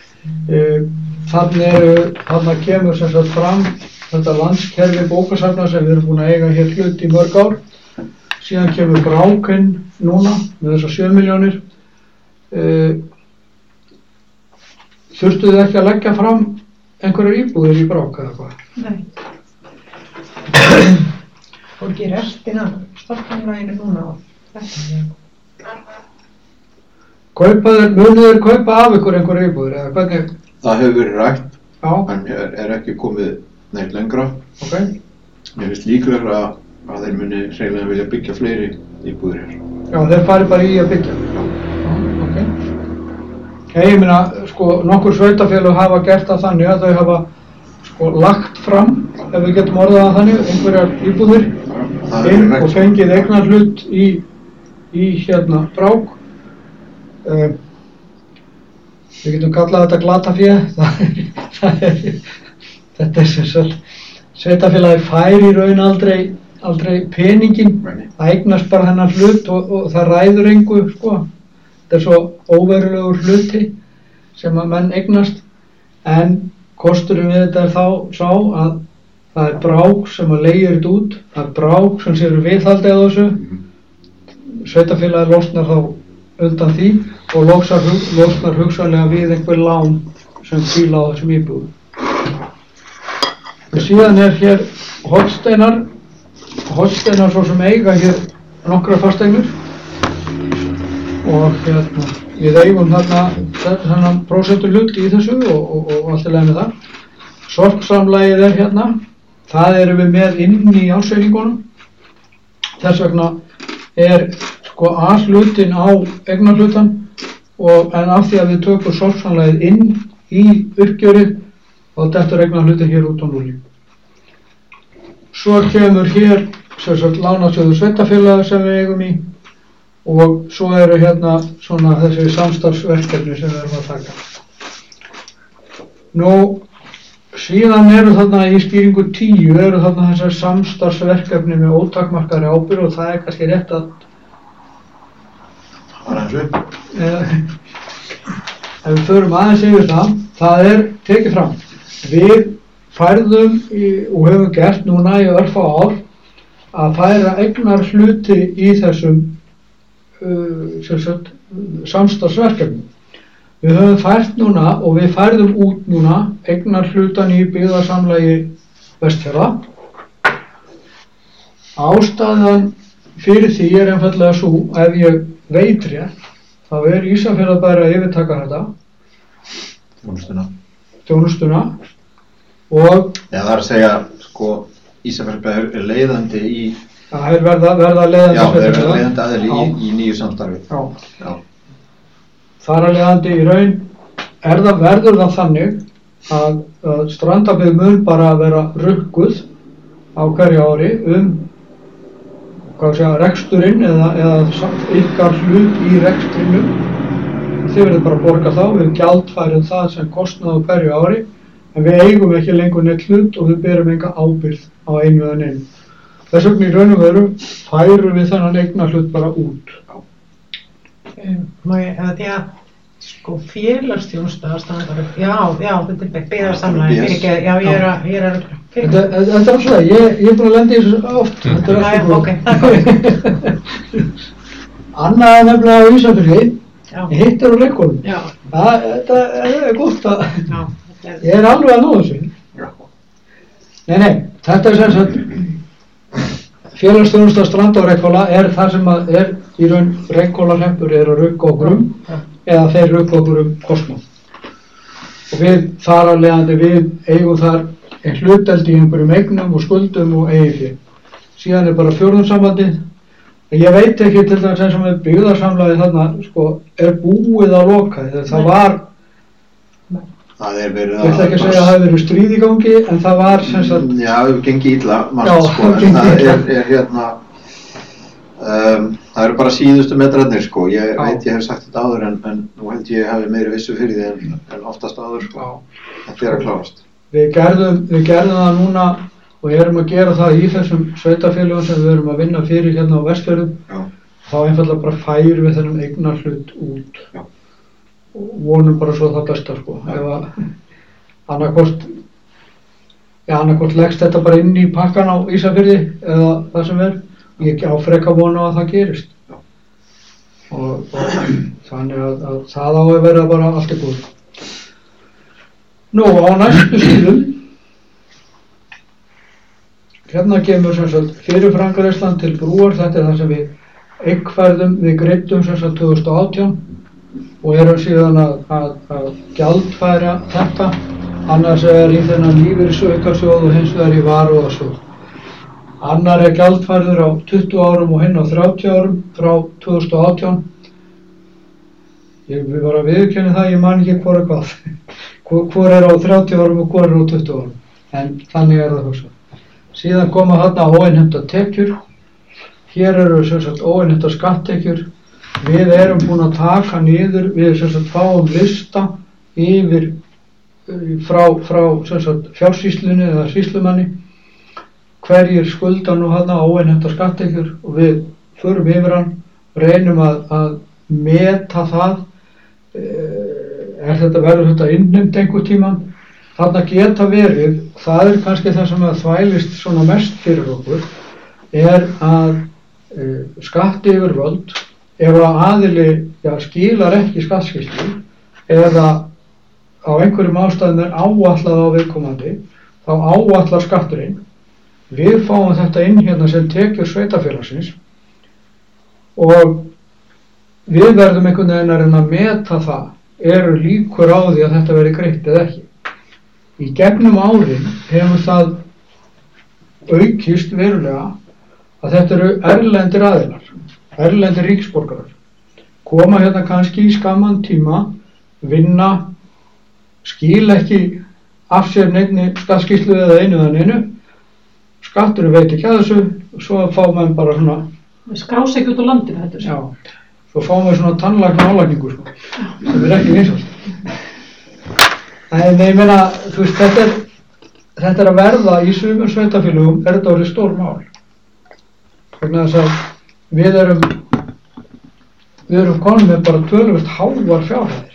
[SPEAKER 2] Þarna kemur sem sagt fram þetta landskerfi bókasafna sem við erum búin að eiga hér hlut í mörg ár síðan kemur Brákinn núna með þessar 7 milljónir. Þurftu þið ekki að leggja fram einhverjar íbúðir í Brák eða hvað?
[SPEAKER 4] Nei.
[SPEAKER 7] Fólki restina stofnframlaginu núna á þetta.
[SPEAKER 2] Munið þeir kaupa af ykkur einhverjar íbúðir eða hvernig?
[SPEAKER 3] Það hefur verið rætt,
[SPEAKER 2] Já,
[SPEAKER 3] en er ekki komið neitt lengra.
[SPEAKER 2] ok.
[SPEAKER 3] Mér finnst líklegra að þeir muni hreinlega vilja byggja fleiri íbúðir hér.
[SPEAKER 2] Já, þeir fari bara í að byggja. Já, ok. Ég meina, sko, nokkur sveitafélög hafa gert það þannig að þau hafa sko lagt fram, ef við getum orðað það þannig, einhverjar íbúðir inn og fengið eignarhlut í hérna Brák. Við getum kallað þetta glatafé. Þetta sem sagt, sveitafélagi fær í raun aldrei peningin, það eignast bara þennan hlut og það ræður engu, sko. Þetta er svo óverulegur hluti sem að menn eignast, en kosturinn við þetta er þá sá að það er Brák sem að leigir þetta út, það er Brák sem sér viðhaldið á þessu, sveitafélagi losnar þá undan því og losnar hugsanlega við einhver lán sem hvíla á þessum íbúðum. Og síðan er hér Holsteinar svo sem eiga hér nokkra fasteignir og hérna við eigum þarna prósentuhlut í þessu og allt í lagi með það. Sorpsamlagið er hérna, það erum við með inn í ársreikningunum, þess vegna er sko A-hlutin á eignarhlutan en af því að við tökum sorpsamlagið inn í uppgjörið og dettur eignarhlutin hér út á núli. Svo kemur hér sem sagt lánasjóður sveitafélaga sem við eigum í og svo eru hérna svona þessi samstarfsverkefni sem við erum að taka. Nú, síðan eru þarna í skýringu 10 eru þarna þessar samstarfsverkefni með ótakmarkaðri ábyrgð og það er kannski rétt að ef við förum aðeins yfir það er tekið fram. Við færðum og höfum gert núna í örfá ár að færa eignarhluti í þessum samstarfsverkefni. Við höfum fært núna og við færðum út núna eignarhlutan í byggðarsamlagi Vestfjarða. Ástæðan fyrir því er einfaldlega svo ef ég veit rétt, þá er Ísafjarðarbær að yfirtaka þetta þjónustuna og
[SPEAKER 3] það er að segja, sko, Ísafjarðarbær er leiðandi í
[SPEAKER 2] það er verða leiðandi
[SPEAKER 3] leiðandi aðili í nýju samstarfi. Já.
[SPEAKER 2] Þar að leiðandi í raun verður það þannig að strandabyggð mun bara vera rukkuð á hverju ári reksturinn eða ykkar hlut í rekstrinum. Þið verður bara að borga þá, við gjaldfærum það sem kostnað á hverju ári, en við eigum ekki lengur neitt hlut og við berum enga ábyrgð á einu eða neinu. Þess vegna í raun og veru færum við þennan eignarhlut bara út.
[SPEAKER 7] Má ég, því að sko félagsþjónusta standar upp, já, þetta er byggðarsamlagi, já, ég er að
[SPEAKER 2] Þetta er alltaf, ég er búin að lenda í þessu oft. Þetta er alltaf
[SPEAKER 7] ok, það er góð.
[SPEAKER 2] Annað er nefnilega á Ísafirði, hitt er á leikskólum. Þetta er gott að, ég er alveg að ná þessu. Nei, þetta er sem sagt, félagsþjónusta Stranda og Reykhóla er það sem er í raun Reykhólahreppur er að rukka okkur eða þeir rukka okkur kostnað. Og við þar að leiðandi við eigum þar en hlutdeild í einhverjum eignum og skuldum og eigið fé. Síðan er bara fjórðungssambandið. Ég veit ekki til dæmis eins og með byggðarsamlagið þarna, sko, er búið að loka. Það var,
[SPEAKER 3] það er verið
[SPEAKER 2] ég ætla ekki að segja að það hefur verið stríð í gangi, en það var sem sagt...
[SPEAKER 3] Já, það hefur gengið illa, margt, sko, en það er hérna, það eru bara síðustu metrarnir, sko. Ég veit ég hef sagt þetta áður, en nú held ég hafi meiri vissu fyrir því en oftast áður, sko. Þetta er að klárast. Við gerðum
[SPEAKER 2] það núna og erum að gera það í þessum sveitafélögum sem við erum að vinna fyrir hérna á Vestfjörðum. Þá einfaldlega bara færum við þennan eignarhlut út og vonum bara svo það besta, sko. Ef að annaðhvort leggst þetta bara inn í pakkan á Ísafirði eða það sem er ég á freka vona að það gerist. Og þannig að það á að vera bara allt í góðu. Nú, á næstu síðum, hérna kemur sem sagt fyrirframgreiðslan til brúar, þetta það sem við eignfærðum, við greiddum sem sagt 2018 og erum síðan að gjaldfæra þetta, annars í þennan lífeyrisaukarsjóð og hins vegar í varúðarsjóð. Annar gjaldfærður á 20 árum og hinn á 30 árum frá 2018. Ég vil bara viðurkenni það, ég man ekki hvor hvað. Hvor á 30 árum og hvor á 20 árum. En þannig það hugsað. Síðan koma þarna óinnheimtar tekjur. Hér eru sem sagt óinnheimtar skatttekjur. Við erum búin að taka niður, við sem sagt fáum lista yfir frá sem sagt fjársýslunni eða sýslumanni. Hverjir skulda nú þarna óinnheimtar skatttekjur og við förum yfir hann, reynum að meta það. Verður þetta innheimt einhver tíman? Þarna geta verið, það kannski það sem að þvælist svona mest fyrir okkur, að skattyfirvöld, ef að aðili skilar ekki skattskýrslu eða á einhverjum ástæðum áætlað á viðkomandi, þá áætlar skatturinn. Við fáum þetta inn hérna sem tekjur sveitarfélagsins og við verðum einhvern veginn að reyna að meta það, eru líkur á því að þetta veri greitt eða ekki. Í gegnum árin hefur það aukist verulega að þetta eru erlendir aðilar, erlendir ríkisborgarar, koma hérna kannski í skamman tíma, vinna, skila ekki af sér neinni skattskýrslu eða einu eða neinu, skatturinn veit ekki að þessu og svo fá menn bara svona...
[SPEAKER 4] Skrás ekki út á landinu þetta.
[SPEAKER 2] Já, svo fáum við svona tannlækna álagningu sko, sem ekki vinsast. En ég meina, þú veist, þetta að verða í sumum sveitarfélögum, þetta orðið stór mál. Vegna þess að við erum komin með bara töluvert háar fjárhæðir.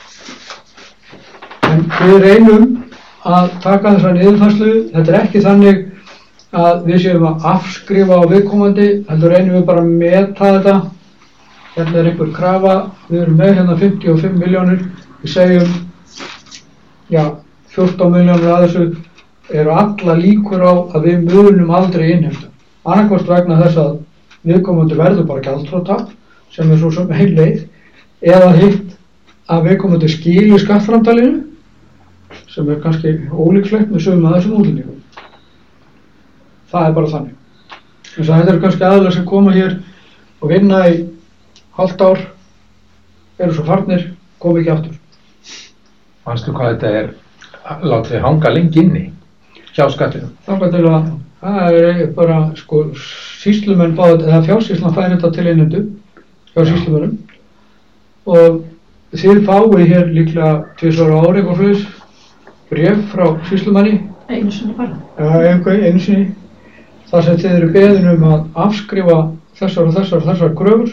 [SPEAKER 2] En við reynum að taka þessa niðurfærslu, þetta ekki þannig að við séum að afskrifa á viðkomandi, heldur reynum við bara að meta þetta. Hérna einhver krafa, við erum með hérna 55 milljónir, við segjum, 14 milljónir að þessu eru alla líkur á að við munum aldrei innheimta. Annarkvort vegna þess að viðkomandi verður bara gjaldþrota, sem svo sem heil leið, eða hitt að viðkomandi skili skattframtalinu, sem kannski ólíklegt með sumum að þessum útlendingum. Það bara þannig. Þess að þetta eru kannski aðilar sem koma hér og vinna í hálft ár, eru svo farnir, koma ekki aftur.
[SPEAKER 5] Manstu hvað þetta látið hanga lengi inni hjá skattinu?
[SPEAKER 2] Þangað til að það bara, sko, sýslumenn eða fjársýslan fær þetta til innheimtu hjá sýslumennum og þið fáið hér líklega 2 ára ári eitthvað svoleiðis, bréf frá sýslumanni.
[SPEAKER 4] Einu sinni bara.
[SPEAKER 2] Einu sinni. Þar sem þið eru beðin að afskrifa þessar kröfur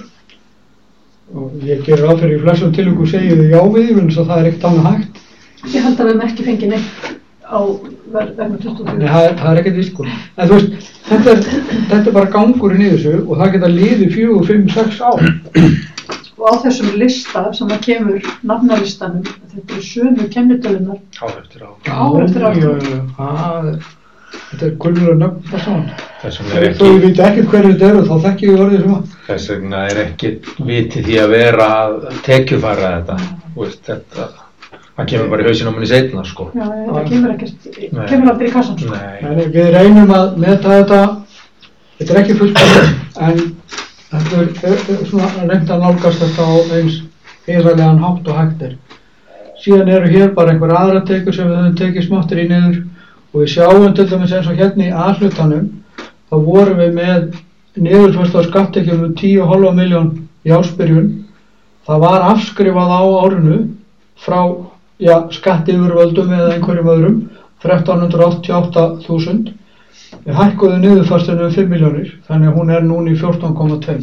[SPEAKER 2] og ég gerir ráð fyrir í flestum tilvikum segið þið já við því, þannig að það ekkert annað hægt.
[SPEAKER 4] Ég held að við hefum ekki fengið neitt á vegna 24.
[SPEAKER 2] Nei, það ekkert víst sko. En þú veist, þetta bara gangurinn í þessu og það geta liðið 4, 5, 6 ár.
[SPEAKER 4] Og á þessum lista sem að kemur nafnalistanum, þetta eru sömu kennitölunar.
[SPEAKER 5] Ár eftir
[SPEAKER 2] ár. Þetta gullulega nöfn það saman.
[SPEAKER 5] Þú
[SPEAKER 2] veit ekki hverju þetta eru, þá þekki ég orðið sem að.
[SPEAKER 5] Þess vegna ekki vitið því að vera að tekjufæra þetta. Þetta, það kemur bara í hausinn á manni seinna, sko.
[SPEAKER 4] Já, þetta kemur aldrei í kassan, sko.
[SPEAKER 2] Nei, við reynum að meta þetta er ekki fullkomið, en þetta er svona reynt að nálgast þetta á eins heiðarlegan hátt og hægt er. Síðan eru hér bara einhver aðra tekjur sem við höfum tekið smáttir í niður. Og við sjáum til dæmis eins og hérna í A-hlutanum, þá vorum við með niðurfærslu á skatttekjum 10,5 milljón í ársbyrjun. Það var afskrifað á árinu frá skattyfirvöldum eða einhverjum öðrum, 1388.000. Við hækkuðum niðurfærslunni 5 milljónir, þannig að hún er núna í 14,2.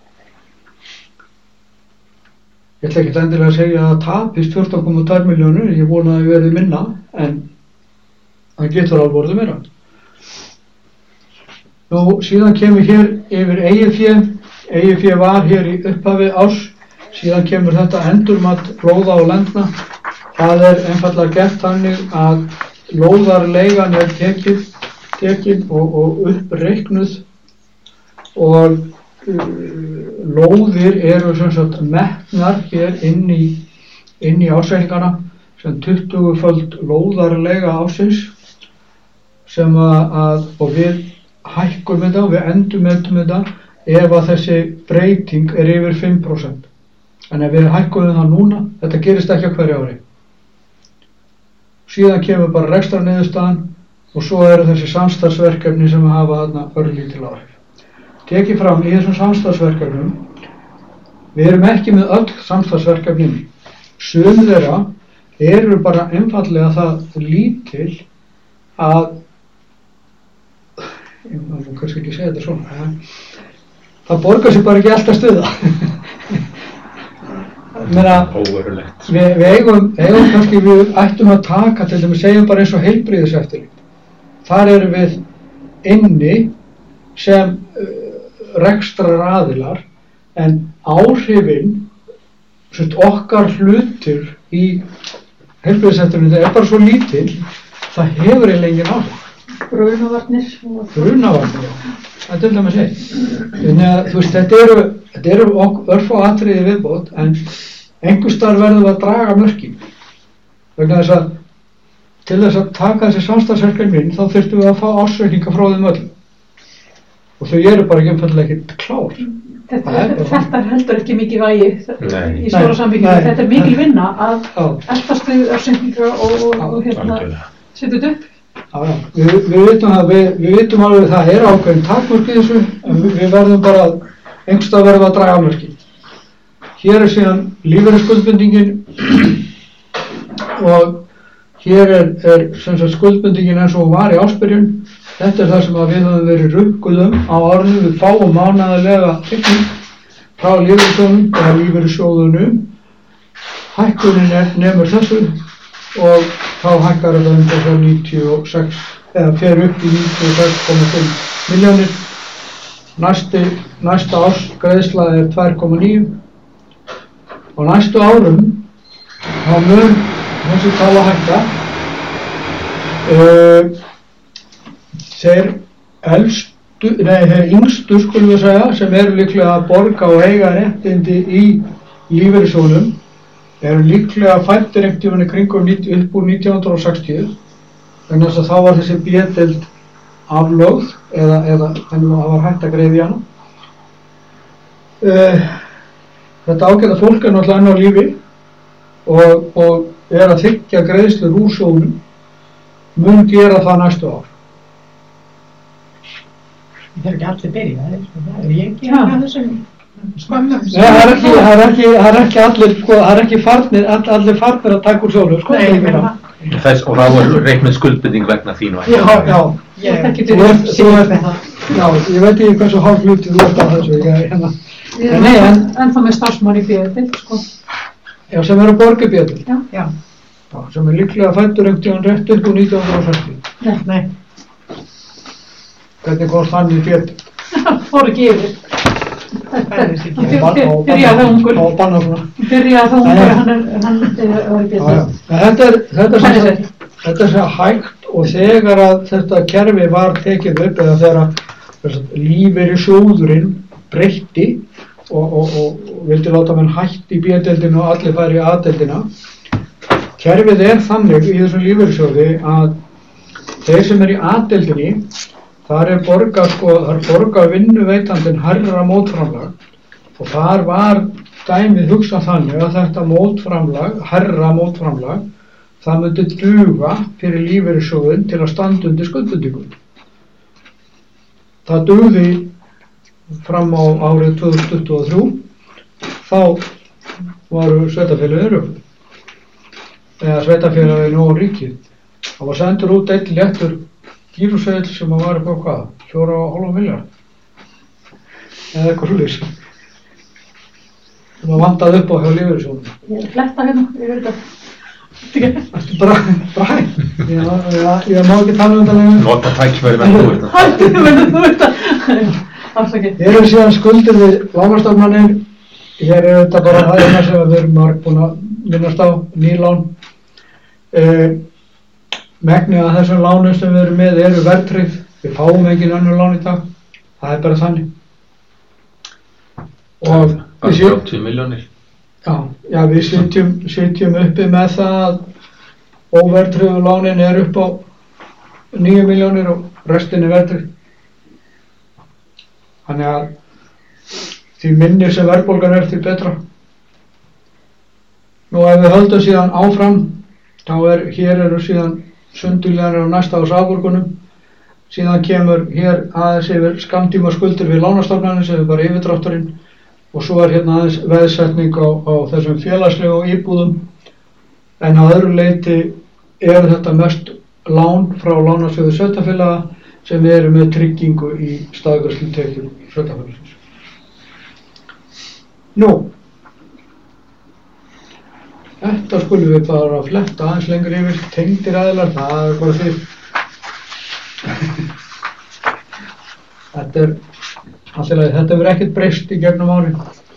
[SPEAKER 2] Ég ætla ekki endilega að segja að það tapist 14,2 milljónir, ég vona að við verðum minna, en það getur alveg orðið meira. Nú, síðan kemur hér yfir eigið fé var hér í upphafi árs, síðan kemur þetta endurmat lóða og lendna. Það einfaldlega gert þannig að lóðarleigan tekin og uppreiknuð og lóðir eru sem sagt metnar hér inn í ársreikningana sem 20-föld lóðarlega ársins sem og við hækkum þetta og við endurmetum þetta ef að þessi breyting yfir 5%. En ef við hækkum það núna, þetta gerist ekki á hverju ári. Síðan kemur bara rekstrarniðurstaðan og svo eru þessi samstarfsverkefni sem hafa þarna örlítil áhrif. Tekið fram í þessum samstarfsverkefnum, við erum ekki með öll samstarfsverkefnin. Sum þeirra eru bara einfaldlega það lítil að ég má kannski ekki segja þetta svona, það borgar sig bara ekki alltaf stuða.
[SPEAKER 5] Óverulegt.
[SPEAKER 2] Við eigum kannski, við ættum að taka, til dæmis segjum bara eins og heilbrigðiseftirlit. Þar erum við inni sem rekstraraðilar, en áhrifin, okkar hlutur í heilbrigðiseftirliti bara svo lítil, það hefur eiginlega engin áhrif.
[SPEAKER 4] Brunavarnir,
[SPEAKER 2] já. Það til dæmis Þannig að þú veist, þetta eru örfá atriði viðbót, en einhvers staðar verðum við að draga mörkin. Vegna þess að til þess að taka þessi samstarfsverkefni þá þurftum við að fá ársreikninga frá þeim öllum. Og þau eru bara einfaldlega ekki klár.
[SPEAKER 4] Þetta heldur ekki mikið vægi í stóra samvíkjum. Þetta er mikil vinna að eltast við ársreikninga og setja þetta upp.
[SPEAKER 2] Já, við vitum alveg að það er ákveðin takmörk í þessu, en við verðum bara einhvers staðar verðum að draga mörkin. Hér síðan lífeyrisskuldbindingin og hér sem sagt skuldbindingin eins og var í ársbyrjun. Þetta það sem við höfum verið rukkuð á árinu. Við fáum mánaðarlega reikning frá lífeyrissjóðunum eða lífeyrissjóðunum. Hækkunin nemur þessu og þá hækkar þetta frá 96 eða fer upp í 96,5 milljónir. Næsta árs greiðsla 2,9 og næstu árum þá mun þessi tala hækka. Þeir yngstu skulum við segja sem eru líklega að borga og eiga réttindi í lífeyrissjóðunum eru líklega fæddir einhvern tímann í kringum upp úr 1960, vegna þess að þá var þessi B-deild aflögð eða þannig að það var hægt að greiða í hana. Þetta ágæta fólk er náttúrulega enn á lífi og að þiggja greiðslur úr sjóðnum, mun gera það næstu ár.
[SPEAKER 7] Það ekki allir byrjaðir, það ég ekki að þessum skömmum.
[SPEAKER 2] Það er ekki allir farnir að taka úr sjóðnum, sko.
[SPEAKER 5] Og það var reiknuð skuldbinding vegna þín og ekki.
[SPEAKER 2] Já.
[SPEAKER 7] Ég ekki byrjað síðan með það.
[SPEAKER 2] Já, ég veit ekki hversu hálf hluti þú ert á þessu.
[SPEAKER 4] En það með starfsmann í B-deild, sko.
[SPEAKER 2] Já, sem eru að borga B-deild.
[SPEAKER 7] Já.
[SPEAKER 2] Sem er líklega fæddur einhvern tímann rétt upp úr 1960.
[SPEAKER 7] Nei.
[SPEAKER 2] Hvernig komst hann í B-deild?
[SPEAKER 4] Fór ekki yfir. Byrjaði það ungur.
[SPEAKER 2] Á bannafuna.
[SPEAKER 4] Byrjaði það ungur, hann var í B-deild.
[SPEAKER 2] Þetta er hægt og þegar að þetta kerfi var tekið upp eða þegar lífeyrissjóðurinn breytti og vildi láta menn hætti í B-deildinu og allir færi í A-deildina. Kerfið er þannig í þessum lífeyrissjóði að þeir sem í A-deildinni, þar er borga vinnuveitandinn hærra mótframlag og þar var dæmið hugsað þannig að þetta mótframlag, hærra mótframlag, það myndi duga fyrir lífeyrissjóðinn til að standa undir skuldbindingum. Það dugði fram á árið 2023, þá varu sveitarfélögin rökkuð, eða sveitarfélögin og ríkið. Það var sendur út einn léttur gíruseðill sem var upp á hvað? 4,5 milljarð eða eitthvað svoleiðis sem vantaði upp á hjá lífeyrissjóðunum.
[SPEAKER 4] Ég fletta hérna, ég veit það.
[SPEAKER 2] Ertu Brian? Já, ég má ekki tala þetta lengur.
[SPEAKER 5] Nota tækifæri með þú þetta.
[SPEAKER 4] Þú ert það. Afsakið.
[SPEAKER 2] Hér eru síðan skuldir við lánastofnanir. Hér er þetta bara það eina sem við erum búin að minnast á, nýlán. Megnið af þessum lánum sem við erum með eru verðtryggð. Við fáum engin önnur lán í dag. Það er bara þannig. Og
[SPEAKER 5] Bara 30 milljónir.
[SPEAKER 2] Já, við sitjum uppi með það að óverðtryggðu lánin upp á 9 milljónir og restin er verðtryggð. Þannig að því minni sem verðbólgan því betra. Nú ef við höldum síðan áfram, þá hér eru síðan sundurlegar á næsta árs afborgunum. Síðan kemur hér aðeins yfir skammtíma skuldir við lánastofnanir sem bara yfirdrátturinn. Og svo hérna aðeins veðsetning á þessum félagslegu íbúðum. En að öðru leyti þetta mest lán frá lánasjóði sveitarfélaga sem við erum með tryggingu í staðgreiðslutekjum sveitarfélagsins. Nú, þetta skulum við bara fletta aðeins lengur yfir, tengdir aðilar, það er bara því. Þetta hefur ekkert breyst í gegnum árin.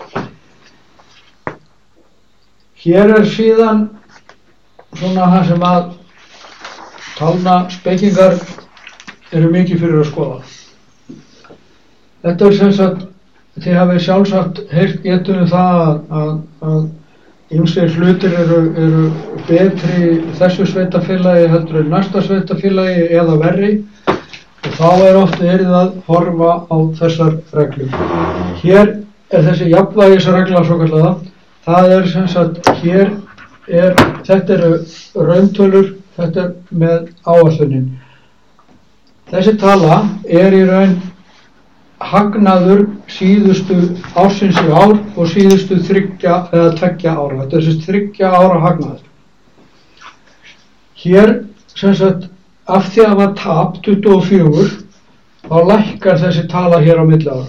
[SPEAKER 2] Hér síðan svona það sem að talnaspekingar eru mikið fyrir að skoða. Þetta sem sagt, þið hafið sjálfsagt heyrt getum það að ýmsir hlutir eru betri þessu sveitarfélagi heldur en næsta sveitarfélagi eða verri. Og þá oft verið að horfa á þessar reglur. Hér þessi jafnvægisregla svokallaða. Það sem sagt, þetta eru rauntölur, þetta með áætlunin. Þessi tala í raun hagnaður síðustu ársins í ár og síðustu 3 eða 2 ára. Þetta þessi 3 ára hagnaður. Hér sem sagt, af því að það var tap 24, þá lækkar þessi tala hér á milli ára.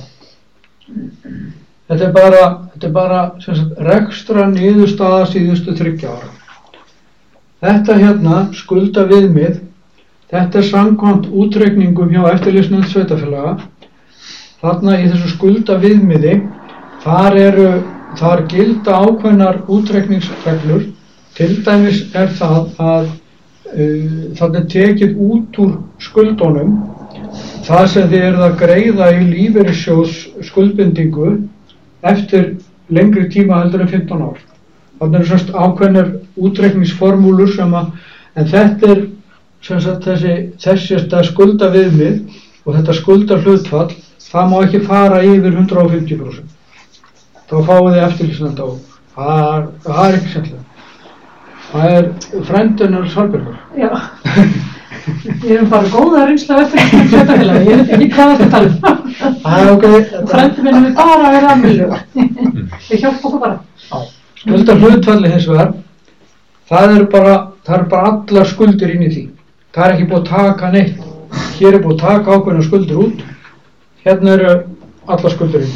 [SPEAKER 2] Þetta er bara sem sagt, rekstra niðurstaða síðustu 3 ára. Þetta hérna, skuldaviðmið, þetta samkvæmt útreikningum hjá eftirlitsnefnd sveitarfélaga. Þarna í þessu skuldaviðmiði, þar gilda ákveðnar útreikningsreglur. Til dæmis það að þannig tekið út úr skuldunum það sem þið eruð að greiða í lífeyrissjóðs skuldbindingu eftir lengri tíma heldur en 15 ár. Þannig eru semst ákveðnar útreikningsformúlur en þetta sem sagt þessi skuldaviðmið og þetta skuldahlutfall, það má ekki fara yfir 150%. Þá fáið þið eftirlitsnefnd á. Það ekki sannlega. Það frændunar Svalbjörgur.
[SPEAKER 4] Já, við erum bara góða reynslu af eftirlitsnefnd sveitarfélagi, ég veit ekki hvað þetta tala um.
[SPEAKER 2] Okay.
[SPEAKER 4] Frændur minn við bara að vera almennilega. Við hjálpum okkur bara.
[SPEAKER 2] Skuldahlutfalli hins vegar, það eru bara allar skuldir inn í því. Það ekki búið að taka neitt. Hér búið að taka ákveðnar skuldir út. Hérna eru allar skuldir inn.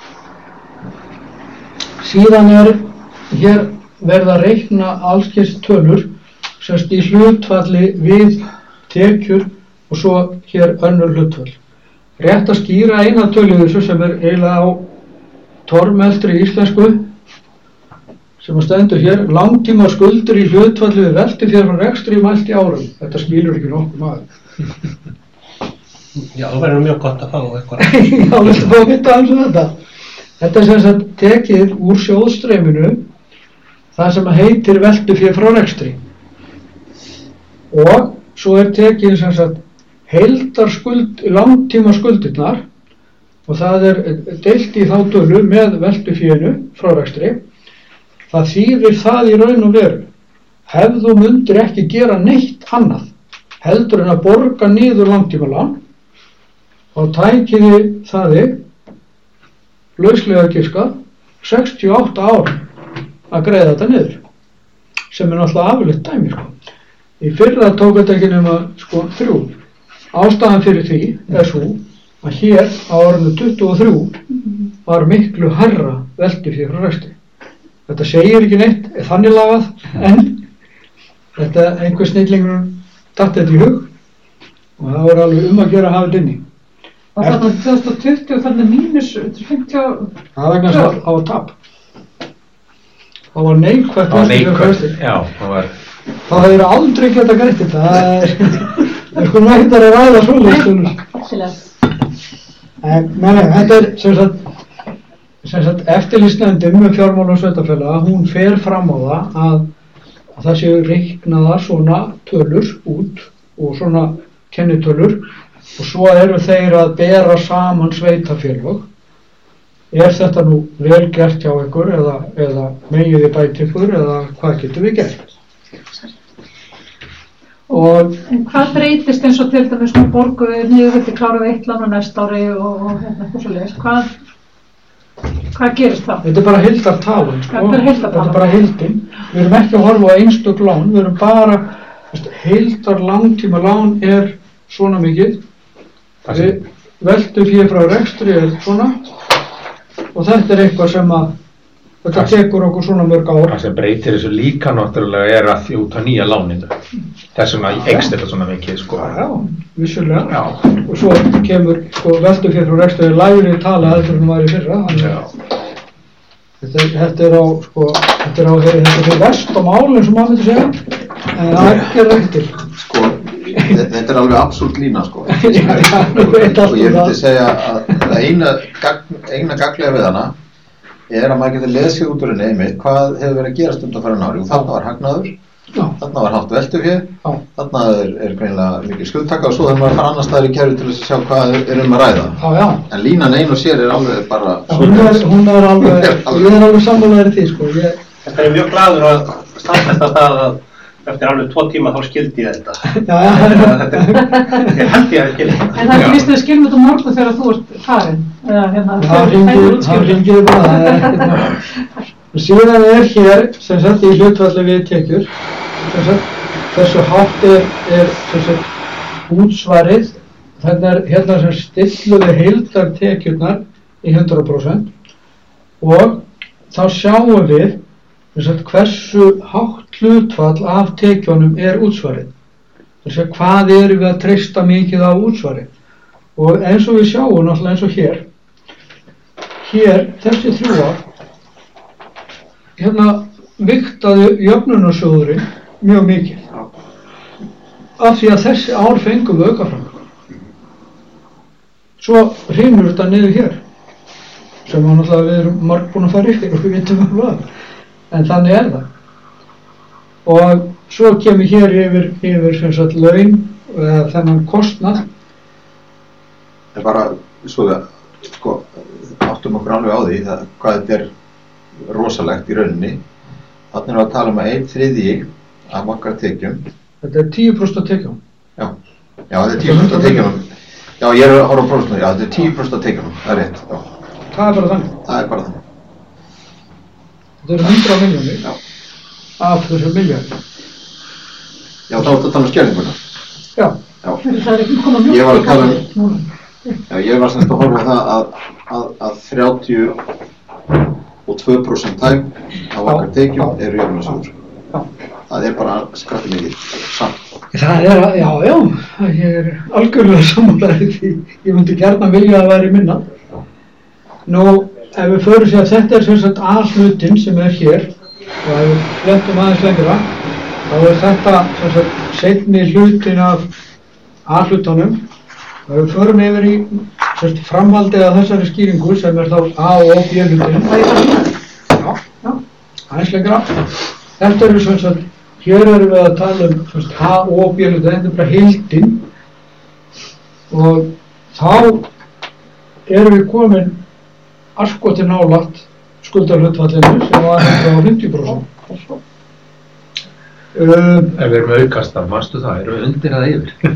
[SPEAKER 2] Síðan hér verða að reikna allskyns tölur semst í hlutfalli við tekjur og svo hér önnur hlutfall. Rétt að skýra eina tölu þessu sem eiginlega á tormeltri íslensku sem að stendur hér, langtíma skuldir í hlutfalli við veltufé frá rekstri mælt í árum. Þetta skilur ekki nokkuð maður.
[SPEAKER 6] Já, það verður mjög gott að fá eitthvað.
[SPEAKER 2] Já, viltu fá að vita alls þetta? Þetta sem sagt tekið úr sjóðstreyminu það sem heitir veltufé frá rekstri. Og svo tekið sem sagt langtíma skuldirnar og það deilt í þá tölu með veltufénu frá rekstri. Það þýðir það í raun og veru. Ef þú mundir ekki gera neitt annað heldur en að borga niður langtímalán, þá tækið það lauslega giskað 68 ár að greiða þetta niður, sem náttúrulega afleitt dæmi. Í fyrra tók þetta ekki nema 3. Ástæðan fyrir því svo að hér á árinu 23 var miklu hærra veltufé frá rekstri. Þetta segir ekki neitt, þannig lagað, þetta einhver snillingur datt þetta í hug og það var alveg að gera að hafa þetta inni.
[SPEAKER 4] Og þarna 2020 og þarna mínus 50.
[SPEAKER 2] Það var vegna þess að það var tap. Það var neikvætt.
[SPEAKER 5] Það var neikvætt, já, það var.
[SPEAKER 2] Það hefur aldrei getað greitt þetta. Það sko nættar að ræða svoleiðis. Nei, þetta er sem sagt eftirlitsnefndin með fjármálum sveitarfélaga, hún fer fram á það að það séu reiknaðar svona tölur út og svona kennitölur og svo eru þeir að bera saman sveitarfélög. Er þetta nú vel gert hjá ykkur eða megið þið bæta ykkur eða hvað getum við gert? Og
[SPEAKER 4] hvað breytist eins og til dæmis með borgu niður þetta klára veitlan og næsta ári og eitthvað svoleiðis? Hvað gerist það?
[SPEAKER 2] Þetta er bara heildartalan, sko.
[SPEAKER 4] Þetta er bara
[SPEAKER 2] heildin. Við erum ekki að horfa á einstök lán, við erum bara, heildar langtíma lán er svona mikið. Veltu fyrir frá rekstri er svona og þetta er eitthvað sem að þetta tekur okkur svona mörg ár.
[SPEAKER 5] Það sem breytir þessu líka náttúrulega er að því út á nýja láninu. Þess vegna eykst þetta svona mikið, sko.
[SPEAKER 2] Já, vissulega. Já. Og svo kemur, sko, veltu fyrir frá rekstri lægri tala heldur en var í fyrra. Þetta er á, sko, þetta er verst á málinn sem maður myndi segja, en það er ekki til.
[SPEAKER 3] Sko, þetta er alveg absolutt lína, sko.
[SPEAKER 2] Og
[SPEAKER 3] ég myndi segja að eina gagnlega við hana er að maður getur lesið út úr henni einmitt hvað hefur verið að gerast undanfarin ári og þarna var hagnaður, þarna var hátt veltufé, þarna er greinilega mikið skuldtaka og svo þegar maður fara annars staðar í kerfi til þess að sjá hvað er um að ræða. En línan ein og sér er alveg bara...
[SPEAKER 2] Hún er alveg, ég er alveg sammálaður í því, sko.
[SPEAKER 6] Þetta er mjög glaður að staðfesta það að eftir alveg 2 tíma þá skildi ég þetta. Ég held ég að skildi þetta.
[SPEAKER 4] En það er ekki vist að skilja út á morgun þegar þú ert farin.
[SPEAKER 2] Það ringir bara. Síðan er hér, sem sagt, í hlutfalli við tekjur, sem sagt, hversu hátt er sem sagt, útsvarið. Hérna sem stilluðu heildartekjurnar í 100% og þá sjáum við hversu hátt hlutfall af tekjunum er útsvarið. Þess að hvað erum við að treysta mikið á útsvarið. Og eins og við sjáum náttúrulega eins og hér. Hér, þessi 3 ár, hérna vigtaði jöfnunarsjóðurinn mjög mikið. Af því að þessi ár fengum við aukaframlag. Svo hrynur þetta niður hér. Sem náttúrulega við erum marg búin að fara yfir og við vitum hvað. En þannig er það. Og svo kemur hér yfir sem sagt laun eða þennan kostnað.
[SPEAKER 3] Það er bara, sko, áttum okkur alveg á því hvað þetta er rosalegt í rauninni. Þannig erum við að tala um að 1/3 af okkar tekjum.
[SPEAKER 2] Þetta er 10% af tekjum.
[SPEAKER 3] Já, þetta er 10% af tekjum. Já, ég er að horfa á prósentuna, já, þetta er 10% af tekjum, það er rétt. Já.
[SPEAKER 2] Það er bara þannig.
[SPEAKER 3] Það er bara þannig.
[SPEAKER 2] Þetta eru 100 milljónir af þessu milljörðum.
[SPEAKER 3] Já, þá ertu að tala um skerðinguna.
[SPEAKER 2] Já.
[SPEAKER 4] Það er ekki koma mjög.
[SPEAKER 3] Ég var að tala um, já, ég var semst að horfa á það að 32% tæp af okkar tekjum eru jöfnunarsjóður. Það er bara skratti mikið samt.
[SPEAKER 2] Það er, já, ég er algjörlega sammálaður því. Ég myndi gjarnan vilja að það væri minna. Nú, ef við förum sér að þetta er sem sagt A-hlutin sem er hér og ef við flettum aðeins lengra þá er þetta sem sagt seinni hlutin af A-hlutunum og ef við förum yfir í sem sagt framhaldið af þessari skýringu sem er þá A- og B-hlutin. Já, aðeins lengra. Þetta eru sem sagt, hér erum við að tala um sem sagt A- og B-hlutin, þetta er bara heildin og þá erum við komin askoti nálægt skuldarhlutfallinu sem var 150%.
[SPEAKER 5] Ef við erum aukastar, manstu það, erum við undir eða yfir?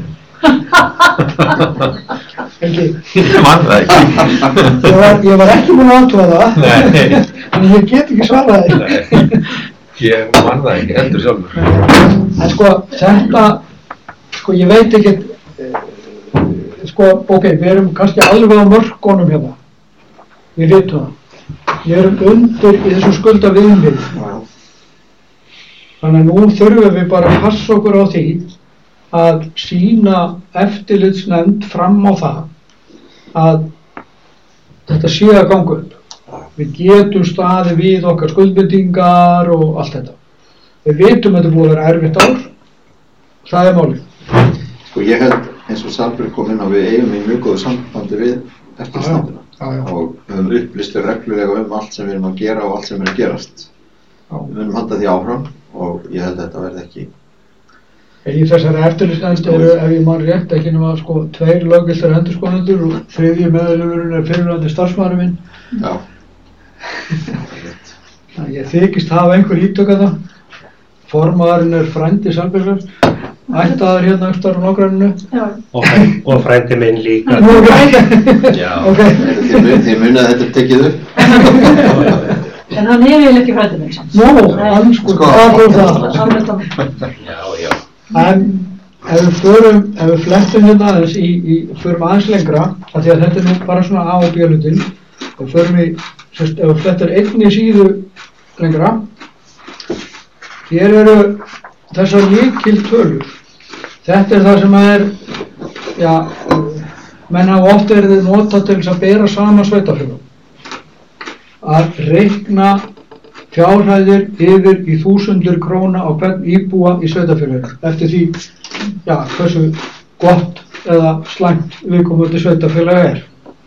[SPEAKER 2] Ekki.
[SPEAKER 5] Ég man það ekki.
[SPEAKER 2] Ég var ekki búinn að athuga það, en ég get ekki svarað það.
[SPEAKER 5] Nei, ég man það ekki, heldur sjálfur.
[SPEAKER 2] En sko, þetta, sko, ég veit ekki, sko, ok, við erum kannski alveg á mörkunum hérna. Við vitum það. Við erum undir í þessum skuldaviðmiði. Þannig að nú þurfum við bara að passa okkur á því að sýna eftirlitsnefnd fram á það að þetta sé að ganga upp. Við getum staðið við okkar skuldbindingar og allt þetta. Við vitum að þetta búið að vera erfitt ár. Það er málið.
[SPEAKER 3] Sko ég held eins og Salbjörg kom inn á við eigum í mjög góðu sambandi við eftirlitsnefndina og höfum upplýstu reglulega allt sem við erum að gera og allt sem er að gerast. Við munum halda því áfram og ég held að þetta verði ekki.
[SPEAKER 2] Í þessari eftirlitsnefnd eru, ef ég man rétt, ekki nema 2 löggiltir endurskoðendur og 3. meðlimurinn fyrrverandi starfsmaðurinn minn.
[SPEAKER 3] Já.
[SPEAKER 2] Ég þykist hafa einhver ítök að það. Formaðurinn frændi Salbjörgar, ættaður hérna austar á nágranninu.
[SPEAKER 6] Og frændi minn líka.
[SPEAKER 3] Já. Okay. Þið munið að þetta tekið upp.
[SPEAKER 4] En hann hefur ekki frændi minn samt.
[SPEAKER 2] Hann það fór það.
[SPEAKER 6] Já.
[SPEAKER 2] En ef við flettum hérna aðeins förum aðeins lengra, af því að þetta er nú bara svona A og B hlutin, og förum ef við flettum einni síðu lengra, hér eru þessar lykiltölur. Þetta er það sem menn hafa oft verið notað til þess að bera saman sveitarfélög. Að reikna fjárhæðir yfir í 1000 króna á hvern íbúa í sveitarfélaginu. Eftir því, hversu gott eða slæmt viðkomandi sveitarfélag er.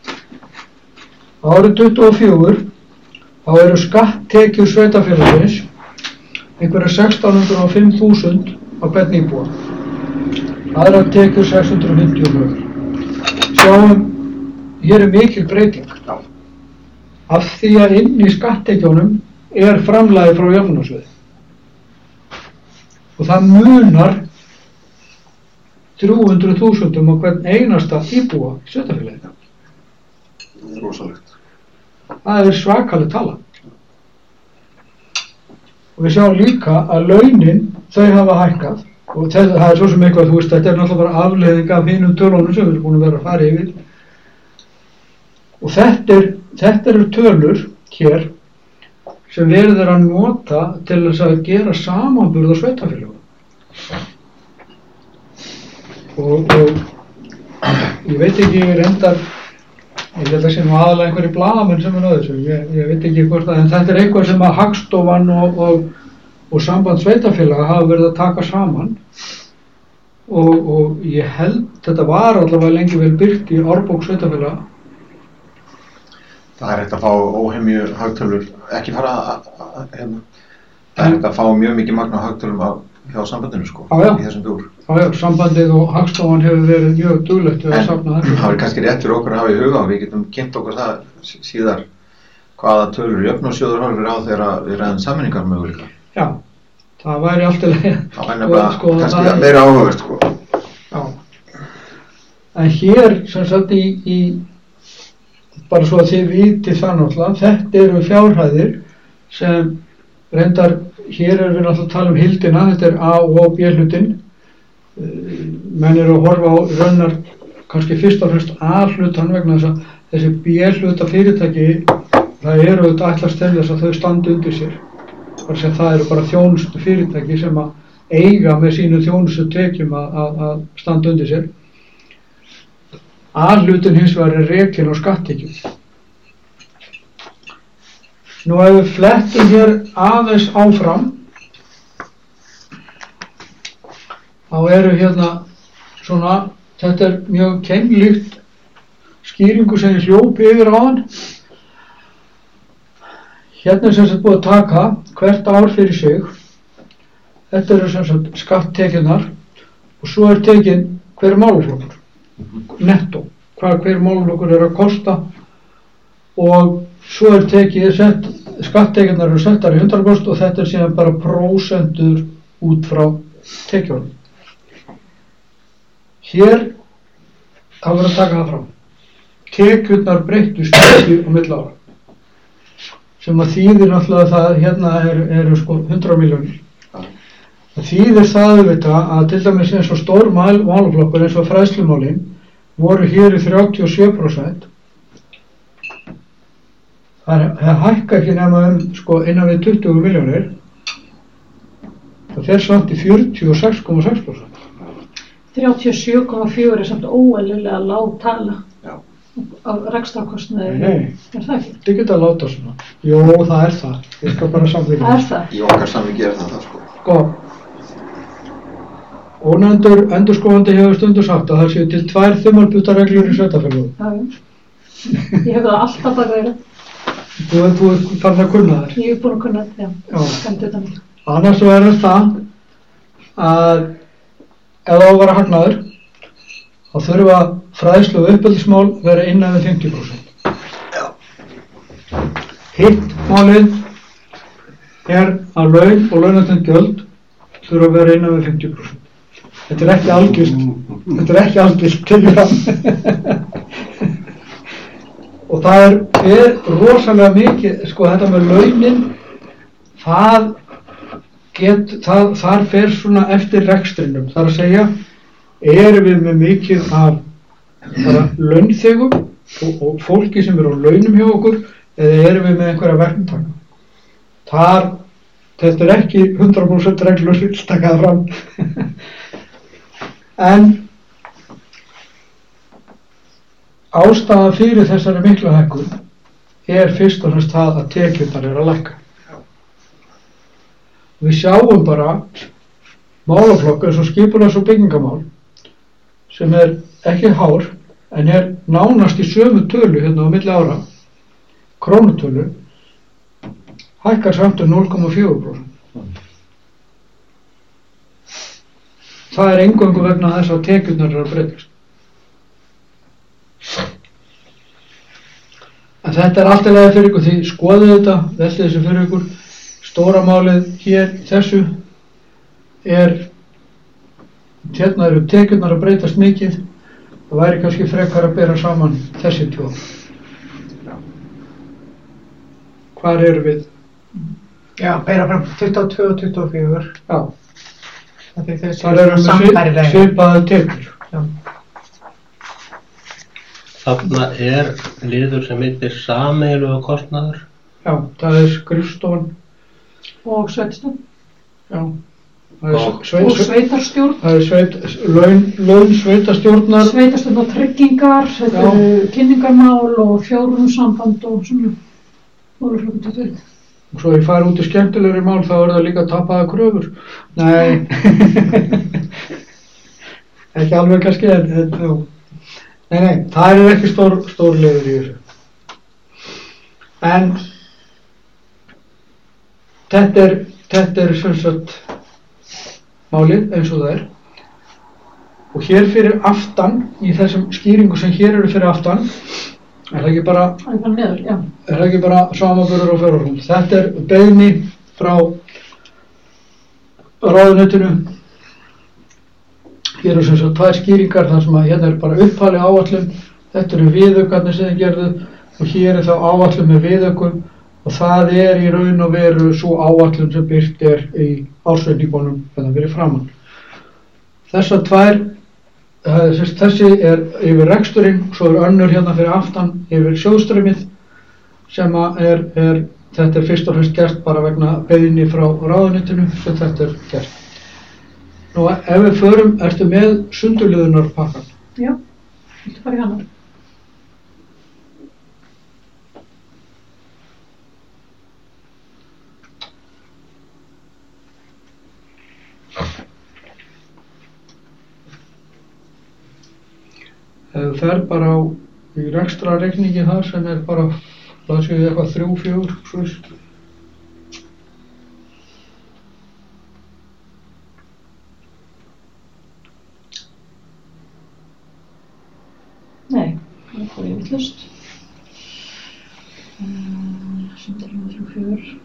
[SPEAKER 2] Árið 24 þá eru skatttekjur sveitarfélagsins einhverja 1605.000 á hvern íbúa. Aðrar tekjur 650. Sjáum, hér er mikil breyting. Af því að inn í skatttekjunum er framlagið frá jöfnunarsjóði. Og það munar 300.000 á hvern einasta íbúa í sveitarfélaginu.
[SPEAKER 3] Rosalegt.
[SPEAKER 2] Það er svakaleg tala. Og við sjáum líka að launin, þau hafa hækkað. Og það er svo sem eitthvað, þetta er náttúrulega bara afleiðing af hinum tölunum sem við erum búin að vera að fara yfir. Og þetta eru tölur hér sem verið er að nota til þess að gera samanburð á sveitarfélögum. Og ég veit ekki reyndar, ég held að sé nú aðalega einhverjir blaðamenn sem er á þessu, ég veit ekki hvort en þetta er eitthvað sem að Hagstofan og samband sveitarfélaga hafa verið að taka saman og ég held, þetta var allavega lengi vel birt í árbók sveitarfélaga.
[SPEAKER 3] Það er hægt að fá óhemju hagtölur, ekki fara það er hægt að fá mjög mikið magn á hagtölum hjá sambandinu í þessum bjór.
[SPEAKER 2] Já, sambandið og Hagstofan hefur verið mjög duglegt við að safna þetta.
[SPEAKER 3] Það er kannski rétt fyrir okkur að hafa í huga og við getum kynnt okkur það síðar hvaða tölur jöfnunarsjóður horfir á þegar við ræðum sameiningar möguleika.
[SPEAKER 2] Já, það væri allt í lagi.
[SPEAKER 3] Það væri nefnilega kannski meira áhugavert
[SPEAKER 2] Já, en hér sem sagt í bara svo að þið vitið það náttúrulega, þetta eru fjárhæðir sem reyndar, hér erum við náttúrulega að tala um hildina, þetta er A og B hlutin, menn eru að horfa á raunar kannski fyrst og fremst A hlutan vegna þess að þessi B hluta fyrirtæki, það eru auðvitað ætlast til þess að þau standi undir sér. Það eru bara þjónustu fyrirtæki sem að eiga með sínu þjónustu tekjum að standa undir sér. A-hlutin hins vegar er rekinn á skatttekjum. Nú ef við flettum hér aðeins áfram, þá eru hérna svona, þetta er mjög keimlíkt skýringu sem ég hljópi yfir áðan. Hérna er sem sagt búið að taka hvert ár fyrir sig. Þetta eru sem sagt skatttekjurnar og svo er tekin hver málaflokkur. Nettó, hver málaflokkur er að kosta og svo er tekið skatttekjurnar eru settar í 100% og þetta er síðan bara prósentur út frá tekjunum. Hér þá verður að taka það fram. Tekjurnar breyttust ekki á milli ára sem að þýðir náttúrulega það hérna eru 100 milljónir. Það þýðir það auðvitað að til dæmis eins og stór málaflokkur eins og fræðslumálin voru hér í 37%. Það hækka ekki nema innan við 20 milljónir það fer samt í 46,6%.
[SPEAKER 4] 37,4 er samt óeðlilega lág tala af rekstrarkostnaði.
[SPEAKER 2] Nei,
[SPEAKER 4] Er það ekki?
[SPEAKER 2] þið geta að láta svona. Jú, það er það. Ég skal bara samþykja.
[SPEAKER 4] Það er það.
[SPEAKER 3] Í okkar samvíki það sko.
[SPEAKER 2] Sko, ónefndur endurskoðandi hefur stundum sagt að það séu til 2 þumalputtareglur í sveitarfélögum.
[SPEAKER 4] Ég hef það alltaf bara verið.
[SPEAKER 2] Þú ert farin að kunna þær.
[SPEAKER 4] Ég hef búin að kunna þetta,
[SPEAKER 2] Já.
[SPEAKER 4] Skemmt utan mig.
[SPEAKER 2] Annars verður það að ef það á að vera hagnaður, þá þurfa fræðslu og uppeldismál vera innan við 50%. Hitt málið er að laun og launatengd gjöld þurfa að vera innan við 50%. Þetta er ekki algilt tekið fram. Og það er rosalega mikið, sko þetta með launin, þar fer svona eftir rekstrinum. Það er að segja, erum við með mikið af launþegum og fólki sem eru á launum hjá okkur, eða erum við með einhverja verktaka. Þetta er ekki 100% reglur takaða fram. En ástæða fyrir þessari miklu hækkun er fyrst og fremst það að tekjurnar eru að lækka. Við sjáum bara málaflokk eins og skipulags- og byggingamál sem er ekki hár en er nánast í sömu tölu hérna á milli ára, krónutölu, hækkar samt 0,4%. Það er eingöngu vegna þess að tekjurnar eru að breytast. En þetta er allt í lagi fyrir ykkur, því skoðið þetta, veltið þessu fyrir ykkur. Stóra málið hér þessu er, hérna eru tekjurnar að breytast mikið, það væri kannski frekar að bera saman þessi tjóð. Hvar eru við?
[SPEAKER 7] Já, bera fram 22 og 24.
[SPEAKER 2] Já.
[SPEAKER 7] Það eru
[SPEAKER 2] með svipaðar tekjur.
[SPEAKER 7] Já.
[SPEAKER 6] Þarna er liður sem heitir sameiginlegur kostnaður.
[SPEAKER 2] Já, það er skrifstofan.
[SPEAKER 4] Og sveitarstjórn.
[SPEAKER 2] Já.
[SPEAKER 4] Og sveitarstjórn.
[SPEAKER 2] Það er laun sveitarstjórnar.
[SPEAKER 4] Sveitarstjórn og tryggingar, þetta eru kynningarmál og fjárhagssamband og svona.
[SPEAKER 2] Og svo ég fari út í skemmtilegri mál, þá er það líka tapaða kröfur. Nei, ekki alveg kannski, en Nei, það er ekki stór liður í þessu. En þetta er sem sagt málið eins og það er. Og hér fyrir aftan, í þessum skýringu sem hér eru fyrir aftan, er það ekki bara samanburður og fjárhagssamband. Þetta er beiðni frá ráðuneytinu. Hér eru sem sagt 2 skýringar þar sem að hérna er bara upphafleg áætlun, þetta eru viðaukarnir sem þið gerðu og hér er þá áætlun með viðaukum og það er í raun og veru svo áætlun sem birt er í ársreikningunum hérna fyrir framan. Þessar 2, þessi er yfir reksturinn, svo er önnur hérna fyrir aftan yfir sjóðstreymið sem að þetta er fyrst og fremst gert bara vegna beiðni frá ráðuneytinu sem þetta er gert. Nú, ef við förum, ertu með sundurliðunarpakkan?
[SPEAKER 4] Já, þetta bara í hana.
[SPEAKER 2] Ef þú fer bara í rekstrarreikningi þar sem er bara, það séu eitthvað 3-4 svist.
[SPEAKER 4] Nei, það fór ég vitlust. 134.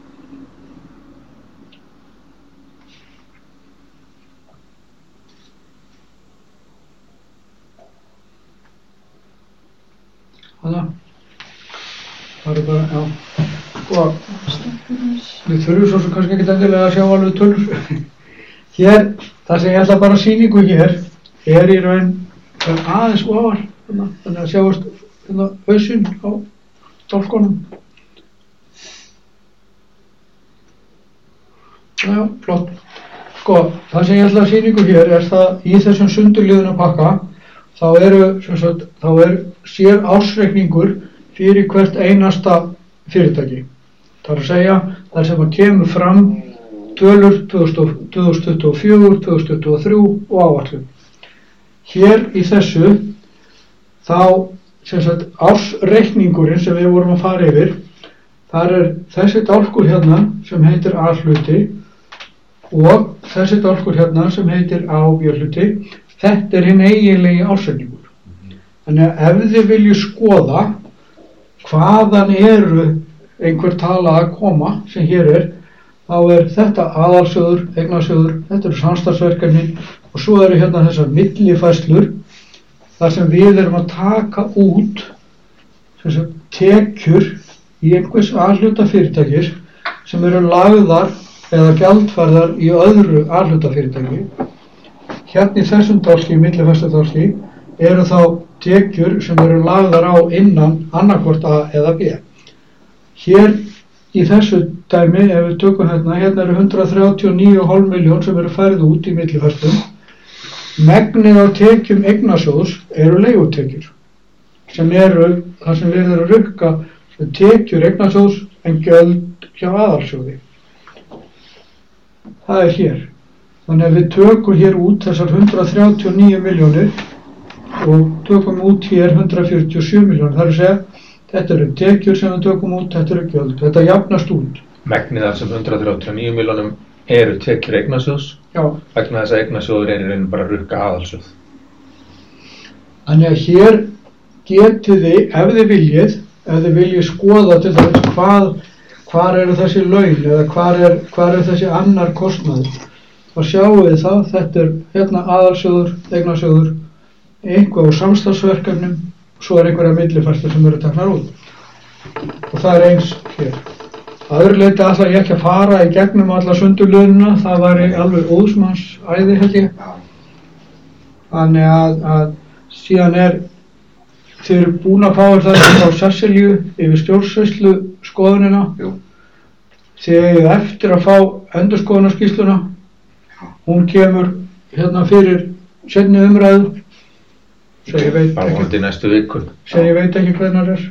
[SPEAKER 2] Þannig, það er bara, já, sko, við þurfum svo sem kannski ekki endilega að sjá alveg tölur. Hér, það sem ég ætla bara að sýningu hér, er í raun aðeins ofar. Þannig að sjáast hausinn á dálkonum. Já, flott. Sko, það sem ég ætla að sýna ykkur hér það í þessum sundurliðuna pakka þá er sér ársreikningur fyrir hvert einasta fyrirtæki. Það er að segja, það sem að kemur fram tölur 2024, 2023 og áætlun. Hér í þessu, þá ársreikningurinn sem við vorum að fara yfir, þar er þessi dálkur hérna sem heitir A-hluti og þessi dálkur hérna sem heitir A- og B-hluti. Þetta er hinn eiginlegi ársreikningur. Þannig að ef þið viljið skoða hvaðan eru einhver tala að koma sem hér er, þá er þetta aðalsjóður, eignasjóður, þetta eru samstarfsverkefni og svo eru hérna þessar millifærslur þar sem við erum að taka út þessar tekjur í einhvers A-hluta fyrirtækis sem eru lagðar eða gjaldfærðar í öðru A-hluta fyrirtæki. Hérna í þessum dálki, millifærsludálki, eru þá tekjur sem eru lagðar á innan annarkvort A eða B. Hér í þessu dæmi, ef við tökum hérna eru 139,5 milljón sem eru færð út í millifærslum. Megnið af tekjum eignasjóðs eru leigutekjur sem eru það sem við erum að rukka tekjur eignasjóðs en gjöld hjá aðalsjóði. Það er hér. Þannig að við tökum hér út þessar 139 milljónir og tökum út hér 147 milljónir. Það er að segja, þetta eru tekjur sem við tökum út, þetta eru gjöld. Þetta jafnast út.
[SPEAKER 5] Megnið af þessum 139 milljónum eru tekjur eignasjóðs. Já. Vegna þess að eignasjóður er í raun bara að rukka aðalsjóð.
[SPEAKER 2] Þannig að hér getið þið, ef þið viljið skoða til þess hvar eru þessi laun eða hvar er þessi annar kostnaður, þá sjáum við það, þetta er hérna aðalsjóður, eignasjóður, einhver á samstarfsverkefnum, svo er einhverja millifærslur sem eru teknar út. Og það er eins hér. Að öðru leyti ætla ég ekki að fara í gegnum alla sundurliðuna, það væri alveg óðsmannsæði held ég. Þannig að síðan þið eru búin að fá þetta frá Sesselju yfir stjórnsýslu skoðunina. Þið eigið eftir að fá endurskoðunarskýrsluna. Hún kemur hérna fyrir seinni umræðu. Sem ég veit ekki hvernig er.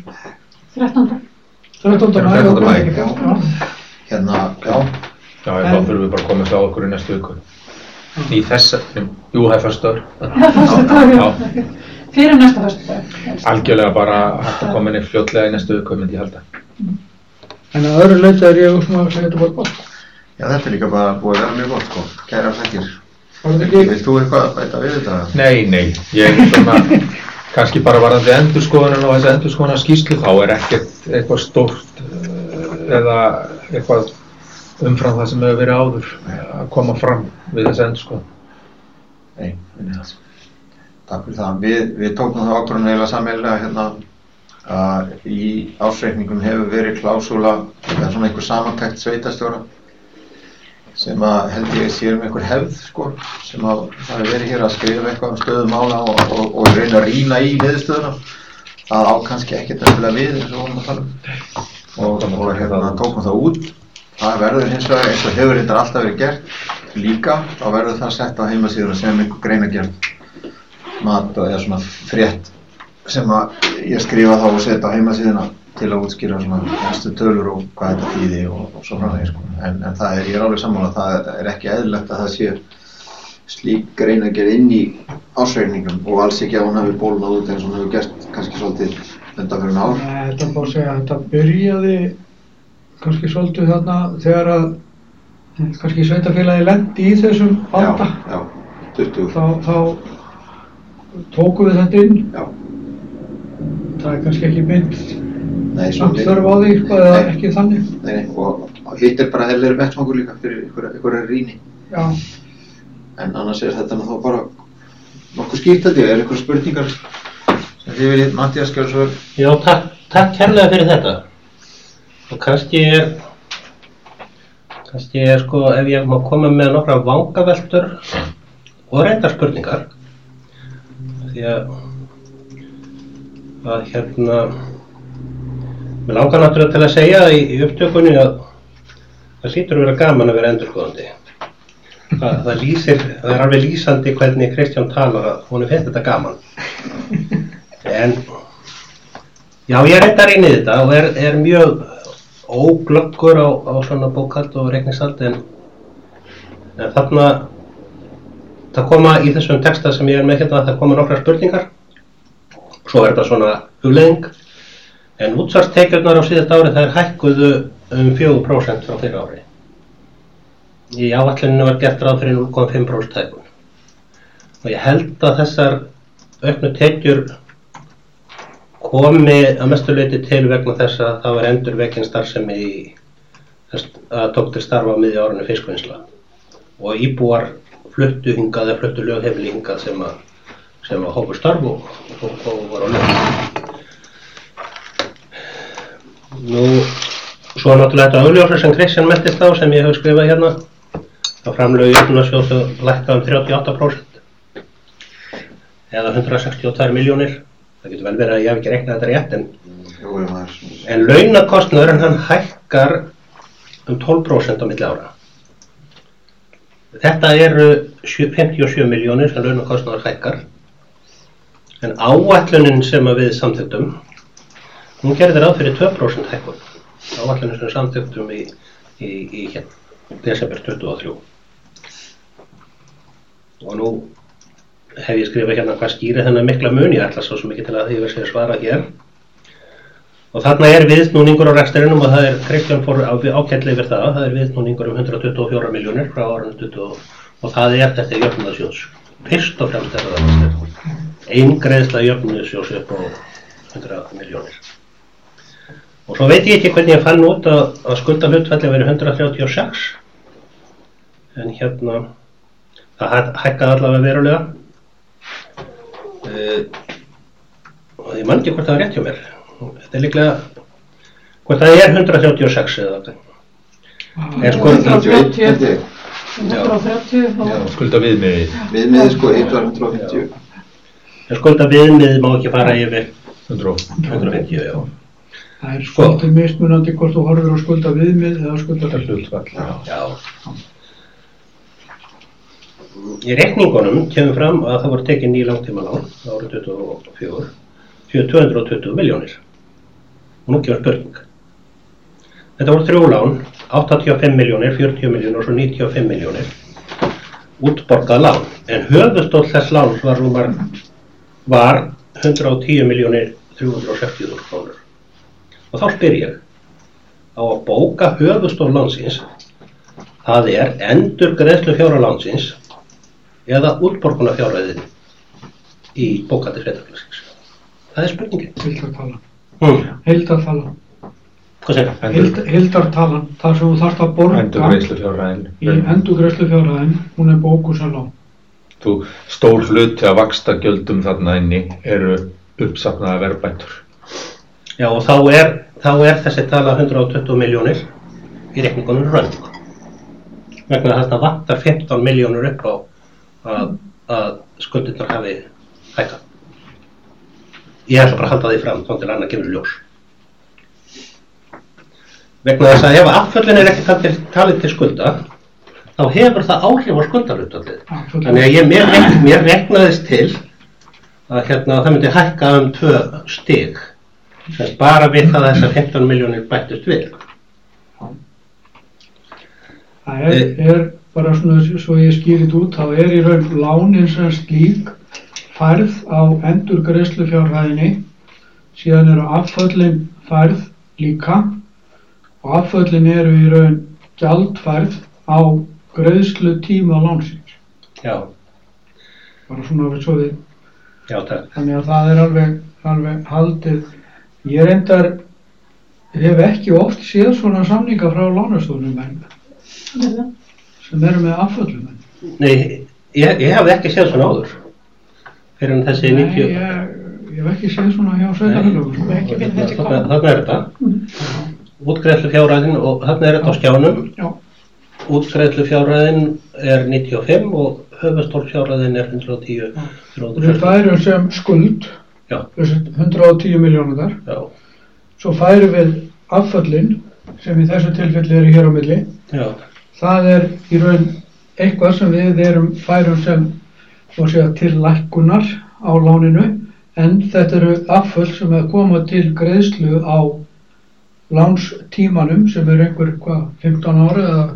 [SPEAKER 2] 13.
[SPEAKER 3] mæ. Hérna, já.
[SPEAKER 5] Já, þá þurfum við bara að komast á okkur í næstu viku. Í þessum, það er föstudagur.
[SPEAKER 4] Já. Fyrir næsta föstudag.
[SPEAKER 5] Algjörlega bara hægt að koma inn fljótlega í næstu viku, myndi ég halda.
[SPEAKER 2] En að öðru leyti er ég að segja þetta bara gott.
[SPEAKER 3] Já, þetta er líka bara búið að vera mjög gott, sko. Kærar þakkir. Vilt þú eitthvað bæta við þetta?
[SPEAKER 5] Nei. Ég svona, kannski bara varðandi endurskoðunin og þessi endurskoðunarskýrslu, þá er ekkert eitthvað stórt eða eitthvað umfram það sem hefur verið áður að koma fram við þessi endurskoðun.
[SPEAKER 3] Nei, takk fyrir það. Við tókum það ákvörðun eiginlega sameiginlega hérna að í ársreikningum hefur verið klásúla eða svona einhver samantekt sveitarstjóra sem að held ég sér einhver hefð, sko, sem að það hefur verið hér að skrifa eitthvað stöðu mála og reyna að rýna í niðurstöðuna. Það á kannski ekkert endilega við eins og vorum að tala og hérna tókum það út. Það verður hins vegar, eins og hefur þetta alltaf verið gert líka, þá verður það sett á heimasíðuna sem einhver greinagerð mat eða svona frétt sem að ég skrifa þá og setja á heimasíðuna til að útskýra svona næstu tölur og hvað þetta þýði og svo framvegis, sko. En það ég alveg sammála, það er ekki eðlilegt að það sé slík greinagerð inn í ársreikningum og alls ekki að hún hafi bólnað út eins og hún hefur gert kannski svolítið undanfarin ár.
[SPEAKER 2] Þetta bara að segja að þetta byrjaði kannski svolítið þarna þegar að kannski sveitarfélagi lendi í þessum vanda.
[SPEAKER 3] Já, 20.
[SPEAKER 2] Þá tókum við þetta inn.
[SPEAKER 3] Já.
[SPEAKER 2] Það er kannski ekki mynd samt þörf á því, eða ekki þannig.
[SPEAKER 3] Nei, og hitt er bara eðlilegri vettvangur líka fyrir einhverja rýni.
[SPEAKER 2] Já.
[SPEAKER 3] En annars er þetta þá bara nokkuð skýrt held ég. Er einhverja spurningar sem þið viljið, Matthías, skjóra svo vel?
[SPEAKER 6] Já, takk kærlega fyrir þetta. Og kannski er sko, ef ég má koma með nokkra vangaveltur og reyndar spurningar. Því að hérna, mér langar náttúrulega til að segja í upptökunni að það hlýtur að vera gaman að vera endurskoðandi. Það alveg lýsandi hvernig Kristján talar, honum finnst þetta gaman. En, já, ég reyndar inn í þetta og er mjög óglöggur á svona bókhald og reikningshald, en þarna, það koma í þessum texta sem ég með hérna, það koma nokkrar spurningar, svo þetta svona hugleiðing, en útsvarstekjurnar á síðasta ári þær hækkuðu 4% frá fyrra ári. Í áætluninu var gert ráð fyrir 0,5% hækkun. Og ég held að þessar auknu tekjur komi að mestu leyti til vegna þess að það var endurvekinn starfsemi að tók til starfa á miðju árinu fiskvinnsla. Og íbúar fluttu hingað eða fluttu lögheimili hingað sem hófu starf og var á lög. Nú, svo náttúrulega þetta augljósar sem Kristján mettist á sem ég hef skrifað hérna, að framlög í jöfnunarsjóð lækka 38% eða 162 milljónir. Það getur vel verið að ég hef ekki reiknað þetta rétt, en launakostnaður hann hækkar 12% á milli ára. Þetta eru 57 milljónir sem launakostnaður hækkar, en áætlunin sem við samþykktum, hún gerði ráð fyrir 2% hækkun. Áætlunin sem samþykktum í desember 23. Og nú hef ég skrifað hérna hvað skýrir þennan mikla mun, ég ætla svo mikið til að því að svara hér. Og þarna viðsnúningur á rekstrinum og það Kristján fór ágætlega yfir það viðsnúningur 124 milljónir frá árinu 20 og það þetta jöfnunarsjóðs. Fyrst og fremst það eingreiðsla jöfnunarsjóðs upp á 100 milljónir. Og svo veit ég ekki hvernig ég fann út að skuldahlutfallið verið 136, en hérna, það hækkaði allavega verulega. Og ég man ekki hvort það var rétt hjá mér. Þetta líklega, hvort það 136 eða það.
[SPEAKER 4] 130.
[SPEAKER 5] Skulda viðmiðið.
[SPEAKER 3] Viðmiðið 150.
[SPEAKER 6] Skulda viðmiðið má ekki fara yfir
[SPEAKER 5] 150,
[SPEAKER 6] já.
[SPEAKER 2] Það svolítið mismunandi hvort þú horfir á skulda viðmið eða skulda hlutfall.
[SPEAKER 6] Já. Í reikningunum kemur fram að það voru tekin ný langtímalán árið 2024, 220 milljónir. Og nú kemur spurning. Þetta voru 3 lán, 85 milljónir, 40 milljónir og svo 95 milljónir. Útborgað lán. En höfuðstóll þess láns var 110 milljónir 360.000 krónur. Og þá spyr ég, á að bóka höfuðstól lánsins, það endurgreiðslufjárhæð lánsins eða útborgunarfjárhæðin í bókhaldi sveitarfélagsins. Það spurningin.
[SPEAKER 2] Heildartalan. Heildartalan.
[SPEAKER 6] Hvað segir það?
[SPEAKER 2] Heildartalan, það sem þú þarft að borga
[SPEAKER 5] endurgreiðslufjárhæðin.
[SPEAKER 2] Í endurgreiðslufjárhæðin, hún bókuð sem lán.
[SPEAKER 5] Stór hluti af vaxtagjöldum þarna inni eru uppsafnaðar verðbætur.
[SPEAKER 6] Já, og þá þessi tala 120 milljónir í reikningunum röng. Vegna þess að það vantar 15 milljónir upp á að skuldirnar hafi hækkað. Ég ætla bara að halda því fram, þá til annað kemur ljós. Vegna þess að ef afföllin ekki talið til skulda, þá hefur það áhrif á skuldahlutfallið. Þannig að mér reiknaðist til að það myndi hækka 2 stig. Bara við það þessar 15 milljónir bættust við.
[SPEAKER 2] Það bara svona svo ég skýrið út, þá í raun lánin sem slík færð á endurgreiðslufjárhæðinni, síðan eru afföllin færð líka og afföllin eru í raun gjaldfærð á greiðslutíma lánsins.
[SPEAKER 6] Já.
[SPEAKER 2] Bara svona við svo við.
[SPEAKER 6] Já, takk.
[SPEAKER 2] Þannig að það alveg haldið. Ég reyndar hef ekki oft séð svona samninga frá lánastofnum sem eru með afföllum.
[SPEAKER 6] Nei, ég hef ekki séð svona áður. Fyrir en þessi 90...
[SPEAKER 2] Nei, ég hef ekki séð svona hjá sveitarfélögum.
[SPEAKER 7] Ekki fyrir þessi koma.
[SPEAKER 6] Þarna þetta. Útgreiðslufjárhæðin og þarna þetta á skjánum.
[SPEAKER 2] Já.
[SPEAKER 6] Útgreiðslufjárhæðin 95 og höfuðstólsfjárhæðin 110.
[SPEAKER 2] Við færum sem skuld, þessi 110 milljónir þar.
[SPEAKER 6] Já.
[SPEAKER 2] Svo færum við afföllin, sem í þessu tilfelli hér á milli.
[SPEAKER 6] Já.
[SPEAKER 2] Það í raun eitthvað sem við færum sem til lækkunar á láninu, en þetta eru afföll sem koma til greiðslu á lánstímanum sem einhver 15 ára eða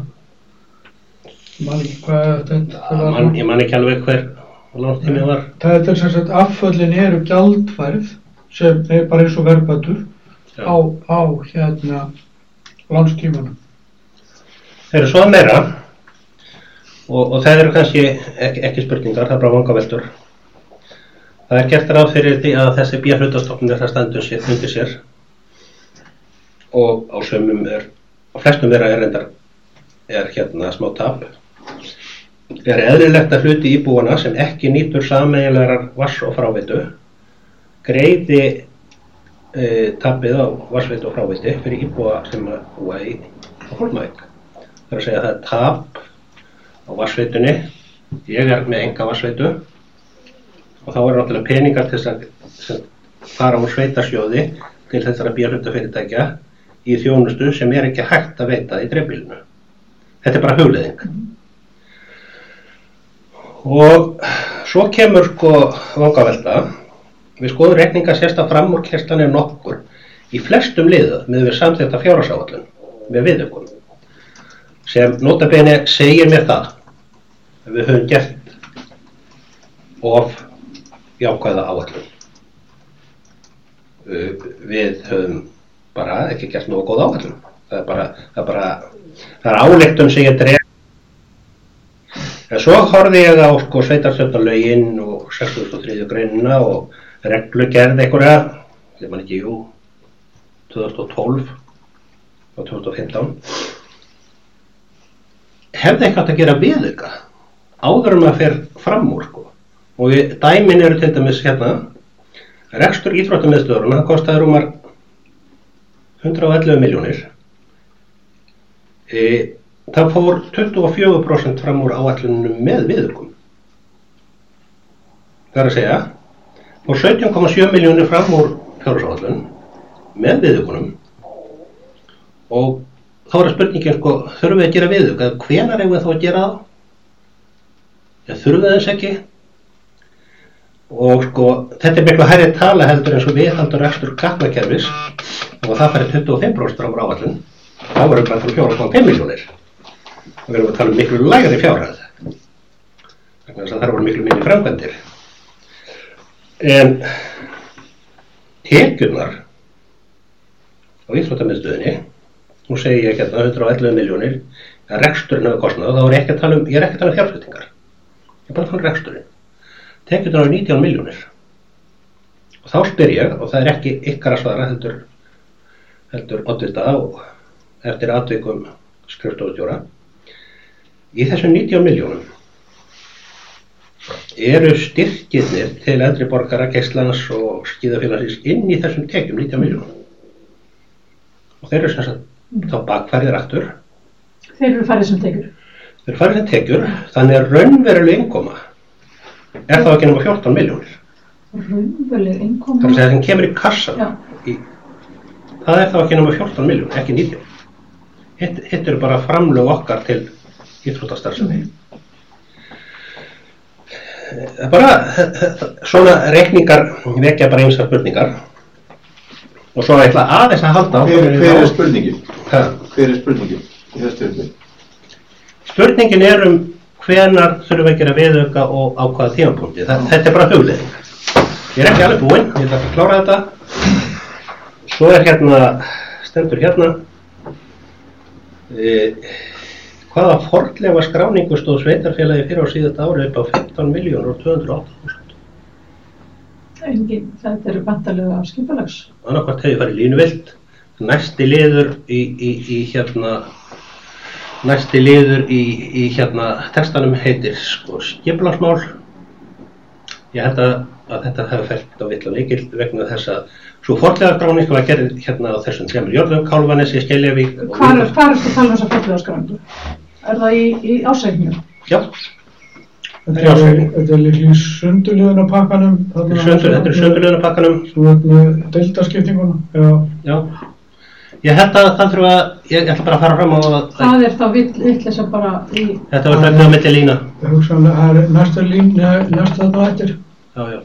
[SPEAKER 6] ég man ekki alveg hver lánstími var.
[SPEAKER 2] Það sem sagt afföllin eru gjaldfærð sem bara eins og verðbætur á lánstímanum.
[SPEAKER 6] Það eru svo meira og það eru kannski ekki spurningar, það er bara vangaveltur. Það er gert ráð fyrir því að þessi B-hlutastofnun það standi undir sér og á flestum þeirra er smá tap. Það er eðlilegt að hluti íbúana sem ekki nýtur sameiginlegar vatns- og fráveitu greiði tapið á vatnsveitu og fráveitu fyrir íbúa sem búa í Hólmavík. Það er að segja að það er tap á vatnsveitunni, ég er með enga vatnsveitu og þá eru náttúrulega peningar til að fara úr sveitarsjóði til þessara B-hlutafyrirtækja í þjónustu sem er ekki hægt að veita í dreifbýlinu. Þetta er bara hugleiðing. Og svo kemur vangavelta. Við skoðum reikninga sérsta framúrkeyrslan nokkur í flestum liðum með við samþykkta fjárhagsáætlun með viðaukum sem nota bene segir mér það að við höfum gert of jákvæða áætlun. Við höfum bara ekki gert nógu góð áætlun. Það er ályktun sem ég dreg. En svo horfði ég á sveitarstjórnarlögin og 63. greinina og reglugerð einhverja, ég man ekki, 2012 og 2015. Hefði ekki átt að gera viðauka áður að fer fram úr og dæmin eru til dæmis rekstur íþróttamiðstöðvarinnar kostaði rúmar 111 milljónir. Það fór 24% fram úr áætlunum með viðaukum. Það er að segja, fór 17,7 milljónir fram úr fjárhagsáætlun með viðaukunum og þá er spurningin þurfum við að gera viðauka, hvenær eigum við þá að gera það? Þurfum við þess ekki? Og þetta er miklu hærri tala heldur eins og viðhaldur rekstur gatnakerfis og það færi 25% fram úr áætlun, þá verður bara til 4,5 milljónir. Og við erum að tala miklu lægri fjárhæð, vegna þess að það voru miklu minni framkvæmdir. En tekjurnar á íþróttamiðstöðinni, nú segi ég 111 milljónir, að reksturinn hefur kostnað og þá er ég ekki að tala um fjárfestingar. Ég er bara að tala um reksturinn. Tekjurnar eru 19 milljónir. Og þá spyr ég, og það er ekki ykkar að svara, heldur oddvita og eftir atvikum skrifstofustjóra. Í þessum 19 milljónum eru styrkirnir til eldri borgara, Geislans og skíðafélagsins inn í þessum tekjum 19 milljónum. Og þeir eru sem sagt þá bakfærðir aftur.
[SPEAKER 4] Þeir eru færðir sem tekjur.
[SPEAKER 6] Þeir eru færðir sem tekjur, þannig að raunveruleg innkoma er þá ekki nema 14 milljónir.
[SPEAKER 4] Raunveruleg innkoma?
[SPEAKER 6] Það er að segja að þeim kemur í kassan. Það er þá ekki nema 14 milljónir, ekki 19. Hitt eru bara framlög okkar til íþróttastarfsemi. Bara svona reikningar vekja bara ýmsar spurningar. Og svo ætla aðeins að halda á.
[SPEAKER 3] Hver er spurningin? Hver er spurningin í þessu tilfelli?
[SPEAKER 6] Spurningin er hvenær þurfum við að gera viðauka og á hvaða tímapunkti. Þetta er bara hugleiðing. Ég er ekki alveg búinn, ég ætla að klára þetta. Svo er stendur hvaða fornleifa skráningu stóð sveitarfélagi fyrir á síðasta ári upp á 15.208.000.
[SPEAKER 4] Þetta eru bandalega af skipulags.
[SPEAKER 6] Annarkvart hefur farið línuvilt. Næsti liður í textanum heitir skipulagsmál. Ég held að þetta hefur fellt á villan lykil vegna þess að svo fornleifaskráning var gerð á þessum 3 jörðum, Kálfanesi, Skeljavík.
[SPEAKER 4] Hvar ertu að tala um þessa fornleifaskráningu? Er það í ásækningu?
[SPEAKER 6] Já.
[SPEAKER 2] Þetta er líka í sundurliðunarpakkanum.
[SPEAKER 6] Þetta er sundurliðunarpakkanum.
[SPEAKER 2] Svo deildaskiptinguna.
[SPEAKER 6] Já. Ég held að það þurfa, ég ætla bara að fara fram á að...
[SPEAKER 4] Það þá vitleysa bara í...
[SPEAKER 6] Þetta var svona milli lína.
[SPEAKER 2] Hugsanlega, það næsta þarna eftir.
[SPEAKER 6] Já.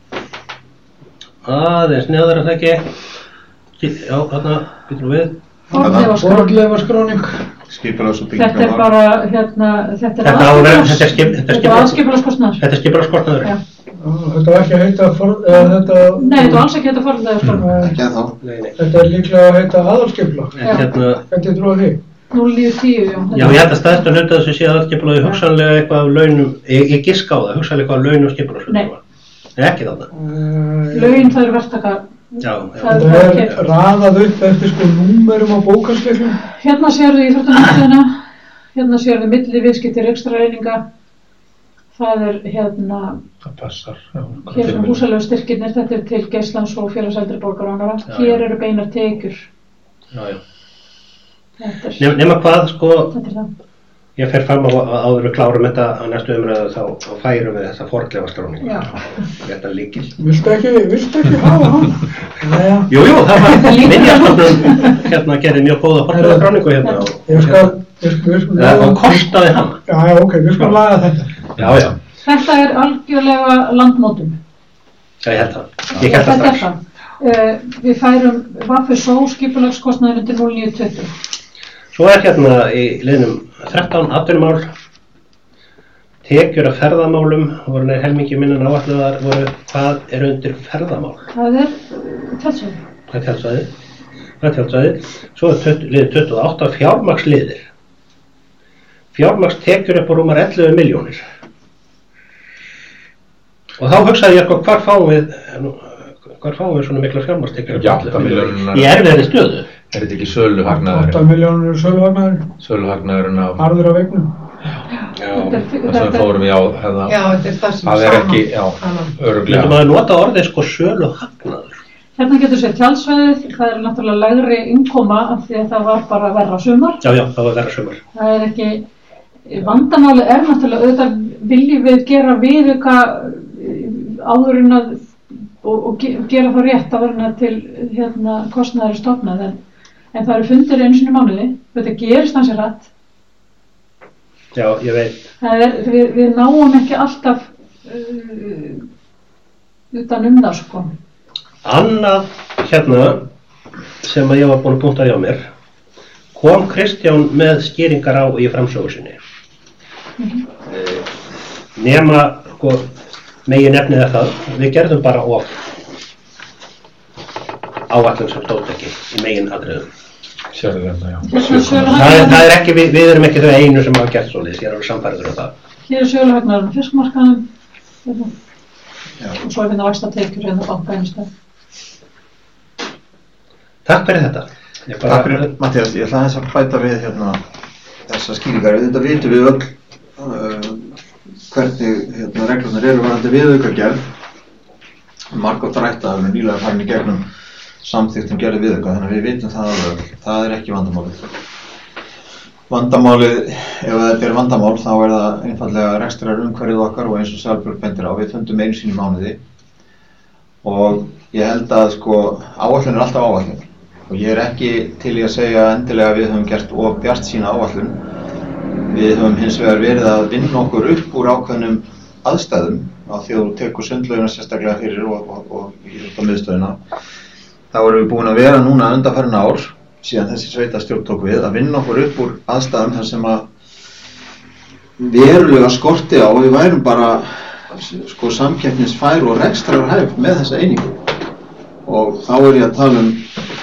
[SPEAKER 6] Aðeins neðar að það ekki. Já, þarna, býtum við.
[SPEAKER 2] Fornleifaskráning.
[SPEAKER 3] Skipulags- og byggingamál.
[SPEAKER 4] Þetta bara, þetta er aðskipulagskostnaður.
[SPEAKER 6] Þetta er skipulagskostnaður.
[SPEAKER 4] Já.
[SPEAKER 2] Þetta var ekki að heita þetta...
[SPEAKER 4] Nei, þetta var alls ekki að heita fornleifaskráning.
[SPEAKER 3] Ekki að þá.
[SPEAKER 6] Nei.
[SPEAKER 2] Þetta líklega að heita aðalskipulag. Hvernig trúið því?
[SPEAKER 4] 0910, já.
[SPEAKER 6] Já, ég held að stærsta hluta þessu sé aðalskipulagi hugsanlega eitthvað af launum, ég giska á það, hugsanlega eitthvað af launum og skipulagsfulltrúa. Nei, ekki þarna.
[SPEAKER 4] Laun, það eru verktaka.
[SPEAKER 6] Já.
[SPEAKER 2] Það raðað upp eftir númerum á bókhaldsreglum.
[SPEAKER 4] Hérna sérðu íþróttamennina, hérna sérðu milliviðskipti rekstrareininga. Það
[SPEAKER 5] Það passar.
[SPEAKER 4] Hér húsalegu styrkirnir, þetta til Geislans og Félags eldri borgara og annarra. Hér eru beinar tekjur.
[SPEAKER 6] Já. Nema hvað, sko, ég fer fram á áður við klárum þetta á næstu umræðu þá færum við þessa fornleifaskráningu. Þetta líkil.
[SPEAKER 2] Viltu ekki hafa hann?
[SPEAKER 6] Jú, það var Minjastofnun gerði mjög góða fornleifaskráningu hérna. Það kostaði hann.
[SPEAKER 2] Já, ok, við skulum laga þetta.
[SPEAKER 6] Já.
[SPEAKER 4] Þetta er algjörlega landmótum.
[SPEAKER 6] Já, ég held það. Ég held það strax.
[SPEAKER 4] Við færum VFSO skipulagskostnaður undir 0920.
[SPEAKER 6] Svo hérna í liðnum 13 atvinnumál, tekjur af ferðamálum, voru neður helmingi minna áætlaðar, hvað er undir ferðamál?
[SPEAKER 4] Það er tjálsvæði.
[SPEAKER 6] Það er tjálsvæði. Svo er liðið 28 fjármagnsliðir. Fjármagnstekjur upp á rúmar 11 milljónir. Og þá hugsaði ég hvar fáum við svona mikla fjármagnstekjur upp á 11 milljónir? Í erfiðri stöðu.
[SPEAKER 5] Er þetta ekki söluhagnaðurinn?
[SPEAKER 2] 8 milljónir er söluhagnaðurinn.
[SPEAKER 5] Söluhagnaðurinn af...
[SPEAKER 2] Harður af eignum.
[SPEAKER 5] Það sem fórum í á hérna.
[SPEAKER 7] Já, þetta er það sem
[SPEAKER 5] það er ekki, örugglega.
[SPEAKER 6] Myndum að nota orðið söluhagnaður.
[SPEAKER 4] Hérna getur sér tjálsvæðið, það er náttúrulega lægri innkoma af því að það var bara verra sumar.
[SPEAKER 6] Já, það var verra sumar.
[SPEAKER 4] Það er ekki, vandamálið er náttúrulega, auðvitað viljum við gera viðauka áðurinn að og gera það rétt áðurinn að til kostnaðar stofnað en það eru fundir einu sinni í mánuði, þetta gerist hans rætt.
[SPEAKER 6] Já, ég veit.
[SPEAKER 4] Við náum ekki alltaf utan það sko.
[SPEAKER 6] Annað sem að ég var búin að punkta hjá mér, kom Kristján með skýringar á í framsögu sinni. Nema, megin nefnið það, við gerðum bara of áætlun sem stóð ekki í megin atriðum.
[SPEAKER 5] Sérðu þetta, já.
[SPEAKER 6] Það er ekki, við erum ekki þau einu sem hafa gert svoleiðis, ég er alveg sannfærður um það.
[SPEAKER 4] Hér er söluhagnaðurinn á fiskmarkaðnum og svo er hérna vaxtatekjur hérna banka einu stað.
[SPEAKER 6] Takk fyrir þetta.
[SPEAKER 3] Takk fyrir, Matthías. Ég ætla aðeins að bæta við þessa skýringar. Þetta vitum við öll hvernig reglurnar eru varðandi viðaukagerð. Margoft rætt að við nýlega farin í gegnum samþykktum gerði viðauka, þannig að við vitum það alveg. Það er ekki vandamálið. Vandamálið, ef þetta er vandamál, þá er það einfallega rekstrar umhverfið okkar og eins og Salbjörg bendir á. Við fundum einu sinni í mánuði og ég held að áætlun er alltaf áætlun. Og ég er ekki til í að segja endilega að við höfum gert of bjartsýna áætlun. Við höfum hins vegar verið að vinna okkur upp úr ákveðnum aðstæðum af því að þú tekur sundlaugina sérstaklega fyrir og íþróttamiðstöðina. Þá erum við búin að vera núna undanfarin ár, síðan þessi sveitastjórn tók við, að vinna okkur upp úr aðstæðum þar sem að verulega skorti á og við værum bara samkeppnisfær og rekstrarhæf með þessa einingu. Og þá er ég að tala um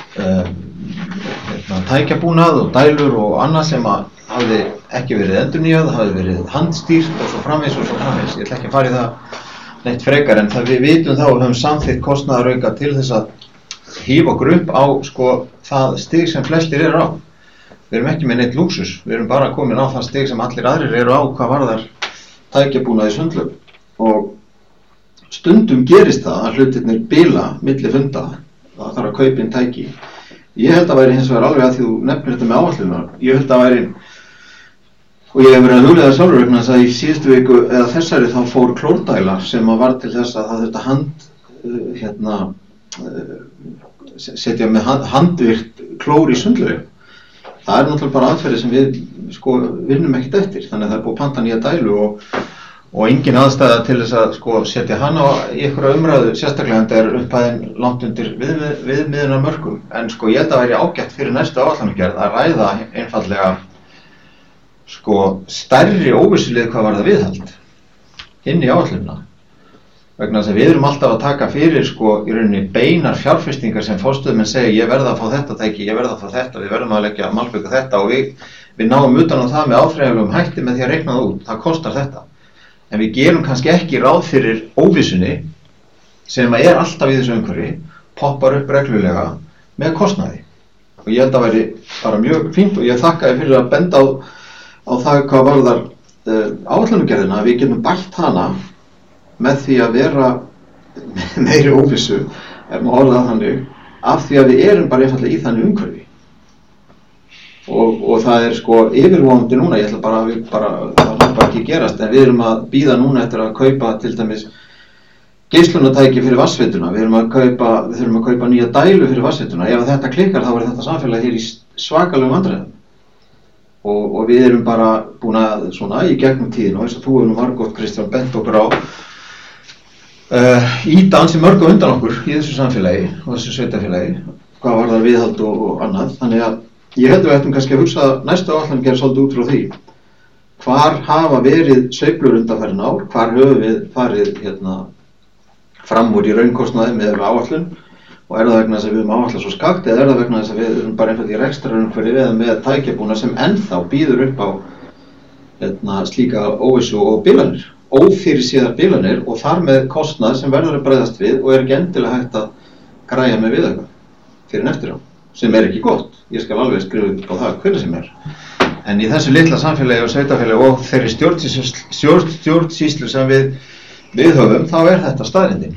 [SPEAKER 3] tækjabúnað og dælur og annað sem að hafði ekki verið endurnýjað, hafði verið handstýrt og svo framvegis. Ég ætla ekki að fara í það neitt frekar en við vitum þá og höfum samþykkt kostnaðarauka til þess að hífa okkur upp á það stig sem flestir eru á. Við erum ekki með neitt lúxus, við erum bara komin á það stig sem allir aðrir eru á hvað varðar tækjabúnað í sundlaug. Og stundum gerist það að hlutirnir bila milli funda, það þarf að kaupa inn tæki. Ég held að væri hins vegar alveg að því þú nefnir þetta með áætlunar. Ég held að væri, og ég hef verið að hugleiða sjálfur vegna þess að í síðustu viku eða þessari þá fór klórdæla sem var til þess að það þurfti setja með handvirkt klór í sundlaugum. Það er náttúrulega bara aðferði sem við sko vinnum ekkert eftir, þannig að það er búið að panta nýja dælu og engin aðstæða til þess að sko setja hana í einhverja umræðu, sérstaklega en það er upphæðin langt undir viðmiðunar mörkum. En sko ég held að væri ágætt fyrir næstu áætlanagerð að ræða einfaldlega sko stærri óvissulið hvað var það viðhald inn í áætlunina. Vegna þess að við erum alltaf að taka fyrir sko í rauninni beinar fjárfestingar sem forstöðumenn segja ég verða að fá þetta tæki, ég verða að fá þetta, við verðum að leggja malbika þetta og við náum utan á það með áþreifanlegum hætti með því að reikna það út, það kostar þetta. En við gerum kannski ekki ráð fyrir óvissunni sem er alltaf í þessu umhverfi, poppar upp reglulega með kostnaði. Og ég held að væri bara mjög fínt og ég þakkaði fyrir að benda á það hvað varðar áætlunagerðina, við getum bætt hana með því að vera meiri óvissu, maður orðað þannig, af því að við erum bara einfallega í þannig umhverfi. Og það er sko yfirvonandi núna, ég ætla bara að það er bara ekki gerast, en við erum að bíða núna eftir að kaupa til dæmis geislunartæki fyrir vatnsveituna, við þurfum að kaupa nýja dælu fyrir vatnsveituna, ef þetta klikkar þá er þetta samfélag hér í svakalegum vandræðum. Og við erum bara búin að svona í gegnum tíðin og eins og þú hefur nú margótt Kristján bent okkur á íta ansi mörg á undan okkur í þessu samfélagi og þessu sveitafélagi, hvað var það viðhald og annað. Þannig að ég held við ættum kannski að hugsa næstu áætlanagerð svolítið út frá því. Hvar hafa verið sveiflur undanfarin ár, hvar höfum við farið fram úr í raunkostnaði með áætlun og er það vegna þess að við erum áætlað svo skakt eða er það vegna þess að við erum bara einfaldlega í rekstrarumhverfi eða með tækjabúna sem ennþá býður upp á slíka óvissu og bilanir. Ófyrirséðar bilanir og þar með kostnað sem verður að bregðast við og er ekki endilega hægt að græja með viðauka fyrir eftir á, sem er ekki gott. Ég skal alveg skrifa upp á það hvernig sem er. En í þessu litla samfélagi og sveitafélagi og þeirri stjórnsýslu sem við höfum, þá er þetta staðreyndin.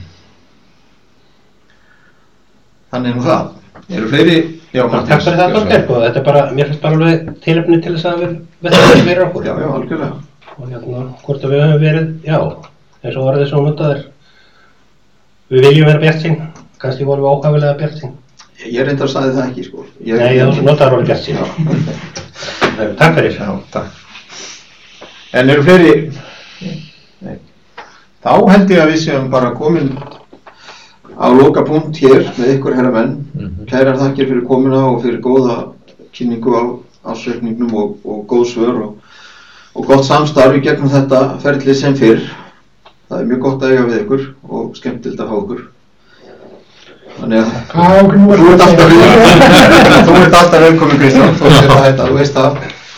[SPEAKER 3] Þannig nú það. Eru fleiri? Já,
[SPEAKER 6] Takk fyrir það, Þorgeir, og þetta er bara, mér finnst bara alveg tilefni til þess að við veðum fyrir okkur.
[SPEAKER 3] Já, algjörlega.
[SPEAKER 6] Og hvort að við höfum verið, já, eins og orðið sem notaðir, við viljum vera bjartsýn, kannski vorum við ákaflega bjartsýn.
[SPEAKER 3] Ég reyndar sagði það ekki, sko.
[SPEAKER 6] Nei, þú notaðir orðið bjartsýn. Takk fyrir.
[SPEAKER 3] Já, takk. En eru fleiri? Nei. Þá held ég að við séum bara komin á lokapunkt hér með ykkur herramenn. Kærar þakkir fyrir komuna og fyrir góða kynningu á ársreikningnum og góð svör og gott samstarf í gegnum þetta ferli sem fyrr. Það er mjög gott að eiga við ykkur og skemmtilegt að fá ykkur. Þannig að þú ert alltaf velkomin Kristján, þú veist það.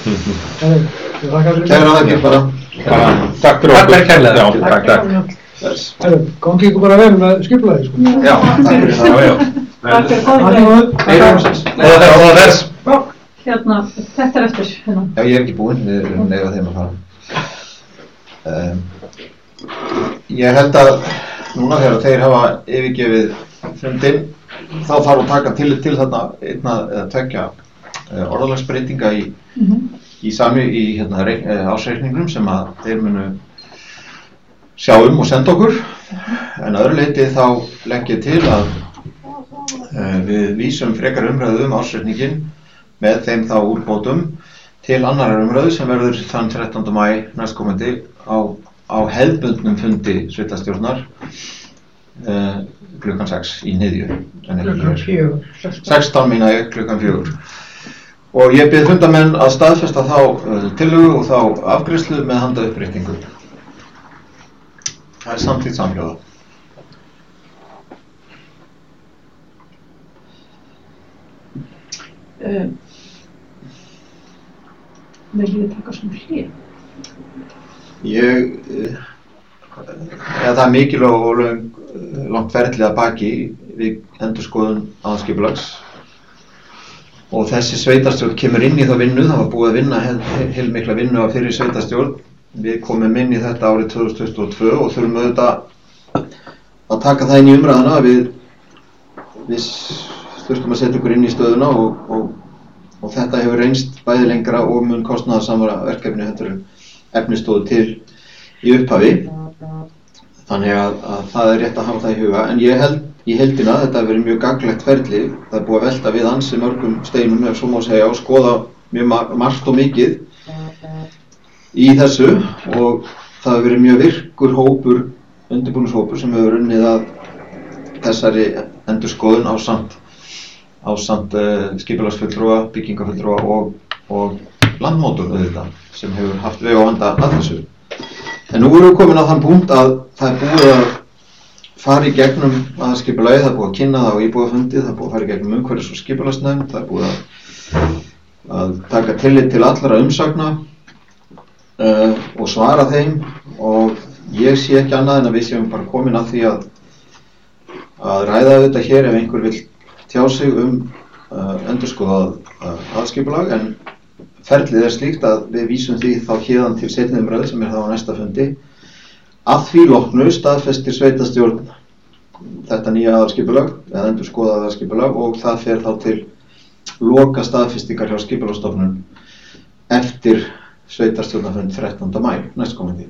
[SPEAKER 3] Kæra þakkir bara.
[SPEAKER 5] Takk fyrir okkur. Takk.
[SPEAKER 2] Gangi ykkur bara vel með skipulagi, sko.
[SPEAKER 3] Já, takk fyrir það.
[SPEAKER 4] Takk fyrir
[SPEAKER 3] góðið.
[SPEAKER 4] Þetta er eftir hérna.
[SPEAKER 3] Já, ég er ekki búinn, við erum neyða þeim að fara. Ég held að núna þegar þeir hafa yfirgefið fundinn, þá þarf að taka tillit til þarna einna eða tveggja orðalagsbreytinga í ásreikningnum sem að þeir munu sjá og senda okkur. En að öðru leyti þá legg ég til að við vísum frekar umræðu ásreikninginn með þeim þá úrbótum til annarar umræðu sem verður þann 13. maí næstkomandi á hefðbundnum fundi sveitarstjórnar klukkan 6 í Niðju.
[SPEAKER 7] Klukkan 4.
[SPEAKER 3] 16 mína ég klukkan 4. Og ég bið fundamenn að staðfesta þá tillögu og þá afgreiðslu með handauppréttingu. Það er samþykkt samhljóða.
[SPEAKER 4] Viljið þið taka svona hlið?
[SPEAKER 3] Það er mikilvæg og langt ferli að baki við endurskoðun aðalskipulags og þessi sveitarstjórn kemur inn í þá vinnu, það var búið að vinna heilmikla vinnu á fyrri sveitarstjórn. Við komum inn í þetta árið 2022 og þurfum auðvitað að taka það inn í umræðuna að við þurfum að setja okkur inn í stöðuna og þetta hefur reynst bæði lengra og mun kostnaðarsamara verkefni heldur en efni stóðu til í upphafi. Þannig að það er rétt að hafa það í huga, en ég held í heildina, þetta hefur verið mjög gagnlegt ferli. Það búið að velta við ansi mörgum steinum, ef svo má segja, og skoða mjög margt og mikið í þessu, og það hefur verið mjög virkur hópur, undirbúningshópur sem hefur unnið að þessari endurskoðun ásamt skipulagsfulltrúa, byggingafulltrúa og landmótur auðvitað, sem hefur haft veg á vanda að þessu. En nú erum við komin á þann punkt að það er búið að fara í gegnum aðalskipulagið, það er búið að kynna það á íbúafundi, það er búið að fara í gegnum umhverfis- og skipulagsnefnd, það er búið að taka tillit til allra umsagna og svara þeim, og ég sé ekki annað en að við séum bara komin að því að ræða þetta hér ef einhver vill tjá sig endurskoðað aðalskipulag, en ferlið er slíkt að við vísum því þá héðan til seinni umræðu sem er þá á næsta fundi. Að því loknu staðfestir sveitarstjórn þetta nýja aðalskipulag eða endurskoðað aðalskipulag, og það fer þá til loka staðfestingar hjá Skipulagsstofnun eftir sveitarstjórnarfund 13. maí næstkomandi.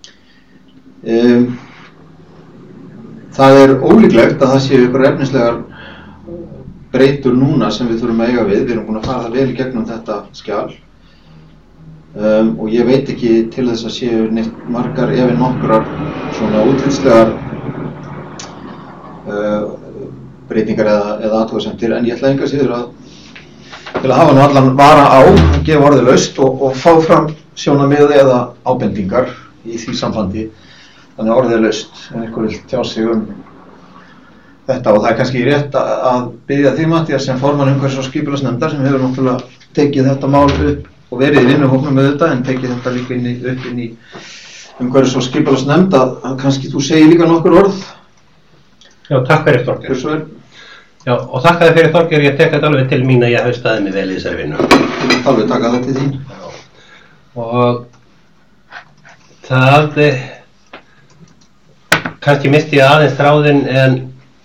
[SPEAKER 3] Það er ólíklegt að það séu ykkur efnislegar breytur núna sem við þurfum að eiga við. Við erum búin að fara það vel í gegnum þetta skjal og ég veit ekki til þess að séu neitt margar ef nokkrar svona útlitslegar breytingar eða athugasemdir, en ég ætla engu að síður til að hafa nú allan vara á að gefa orðið laust og fá fram sjónarmið eða ábendingar í því sambandi. Þannig að orðið laust en einhver vill tjá sig þetta, og það er kannski rétt að biðja þig, Matthías, sem formann umhverfis- og skipulagsnefndar, sem hefur náttúrulega tekið þetta mál upp og verið í vinnuhópnum með þetta, en tekið þetta líka upp inn í umhverfis- og skipulagsnefnd, að kannski þú segir líka nokkur orð.
[SPEAKER 6] Já, takk fyrir Þorgeir. Já, og þakka þér fyrir Þorgeir, ég tek þetta alveg til mín að ég hafi staðið mig vel í þessari vinnu.
[SPEAKER 3] Þú vilt alveg taka þetta til þín.
[SPEAKER 6] Já, og það kannski misti ég aðeins þráðinn, en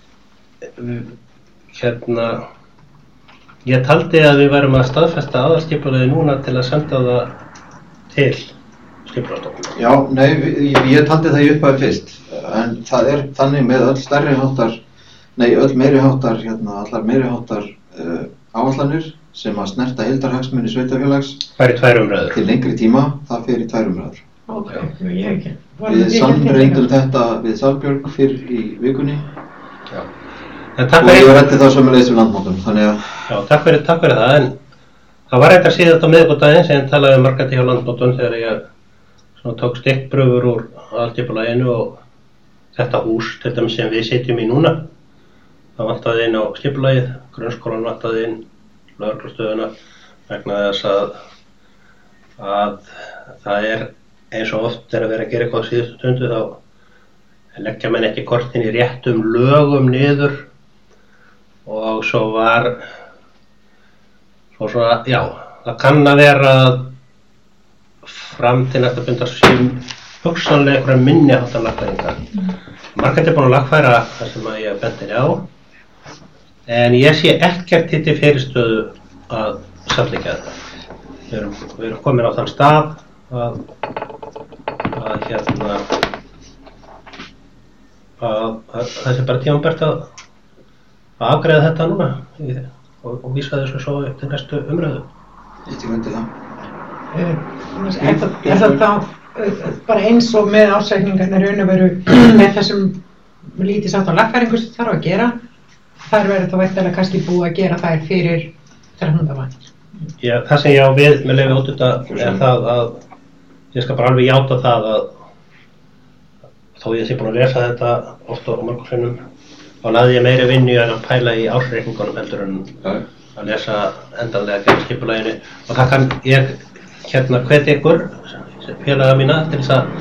[SPEAKER 6] ég taldi að við værum að staðfesta aðalskipulagið núna til að senda það til Skipulagsstofnunar.
[SPEAKER 3] Já, nei, ég taldi það í upphafi fyrst, en það er þannig með öll meiri háttar áætlanir sem að snerta heildarhagsmuni sveitarfélags.
[SPEAKER 6] Það er í 2 umræður.
[SPEAKER 3] Til lengri tíma, það fer í 2 umræður.
[SPEAKER 7] Ok, ég ekki.
[SPEAKER 3] Við samreyndum þetta við Salbjörg fyrr í vikunni.
[SPEAKER 6] Já.
[SPEAKER 3] Og ég ræddi það sömuleiðis við landmótum, þannig að...
[SPEAKER 6] Já, takk fyrir það, en það var eitthvað síðan á miðvikudaginn sem ég talaði um margæti hjá landmótum þegar ég tók stikkpröfur úr aðalskipulaginu, og þetta hús, til dæmis sem við sitjum í núna, það vantaði inn á skipulagið, grunnskólan vantaði inn, lögreglustöðuna, vegna þess að það er eins og oft er að vera að gera eitthvað á síðustu stundu, þá leggja menn ekki kortin í réttum lögum niður, og svo já, það kann að vera fram til næsta fundar sem hugsanlega einhverja minni háttar lagfæringar. Margrét er búin að lagfæra það sem ég benti henni á, en ég sé ekkert til fyrirstöðu að samþykkja þetta. Við erum komin á þann stað að það sé bara tímabært að afgreiða þetta núna og vísa þessu svo til næstu umræðu.
[SPEAKER 3] Ég tek undir það.
[SPEAKER 7] Er það þá bara eins og með ársreikningarnir raun og veru með þessum lítið sátt á lagfæringu sem þarf að gera, þær verður þá væntanlega kannski búið að gera þær fyrir 13. maí?
[SPEAKER 6] Já, það sem ég á við með leyfi út þetta er það að ég skal bara alveg játa það að þó ég sé búin að lesa þetta oft á mörgum sinnum, þá lagði ég meiri vinnu að pæla í ársreikningunum heldur en að lesa endanlega gegn skipulaginu, og það kann ég hvet ykkur, félaga mína, til þess að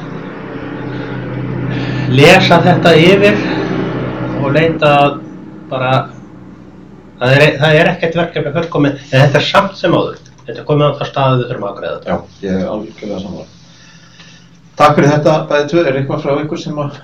[SPEAKER 6] lesa þetta yfir og leita bara, það er ekkert verkefni fullkomið, en þetta er samt sem áður. Þetta er komið á það stað við þurfum að greiða þetta.
[SPEAKER 3] Já, ég er algjörlega sammála. Takk fyrir þetta, bæði tvö. Er eitthvað frá ykkur sem að...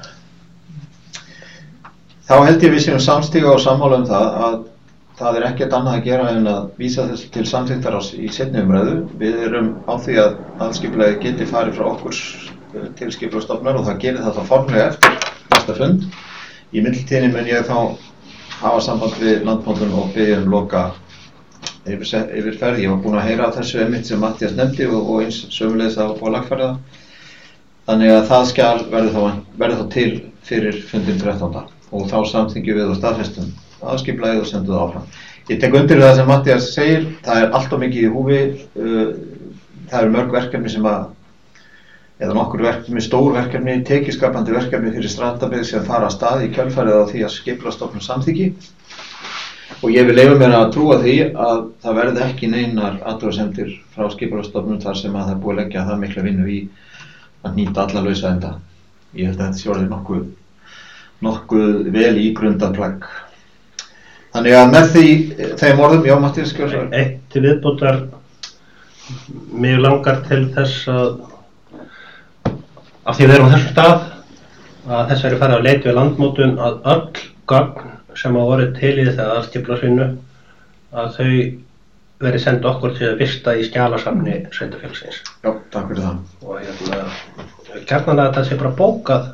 [SPEAKER 3] Þá held ég við séum samstíga og sammála um það að það er ekkert annað að gera en að vísa þess til samþykktar í seinni umræðu. Við erum á því að aðalskipulagið geti farið frá okkur til Skipulagsstofnunar og það gerir það þá formlega eftir næsta fund. Í millitíðinni mun ég þá hafa samband við Landmótun og biðja loka yfirferð. Ég var búinn að heyra þessu einmitt sem Matthías nefndi og eins sömuleiðis að fá lagfæra það. Þannig að það skjal verður þá til fyrir fundinn 13. og þá samþykjum við og staðfestum aðskipulagið og sendum það áfram. Ég tek undir það sem Matthías segir, það alltof mikið í húfi, það eru mörg verkefni eða nokkur verkefni, stór verkefni, tekjuskapandi verkefni fyrir Strandabyggð sem fara af stað í kjölfarið á því að Skipulagsstofnun samþykki. Og ég vil leyfa mér að trúa því að það verði ekki neinar athugasemdir frá Skipulagsstofnun þar sem að það er búið að leggja það mikla vinnu í að nýta alla lausa enda. Ég held að þetta sé orðið nokkuð vel ígrundað plagg. Þannig að með þeim orðum, já Matthías, skjör svo.
[SPEAKER 6] Eitt til viðbótar, mig langar til þess að af því við erum á þessum stað að þessari farið að leita við Landmótun að öll gögn sem hafa verið til í þetta aðskipulagsvinnu að þau verið senda okkur til að vista í skjalasafni sveitarfélagsins.
[SPEAKER 3] Já, takk fyrir það.
[SPEAKER 6] Og gjarnan að þetta sé bara bókað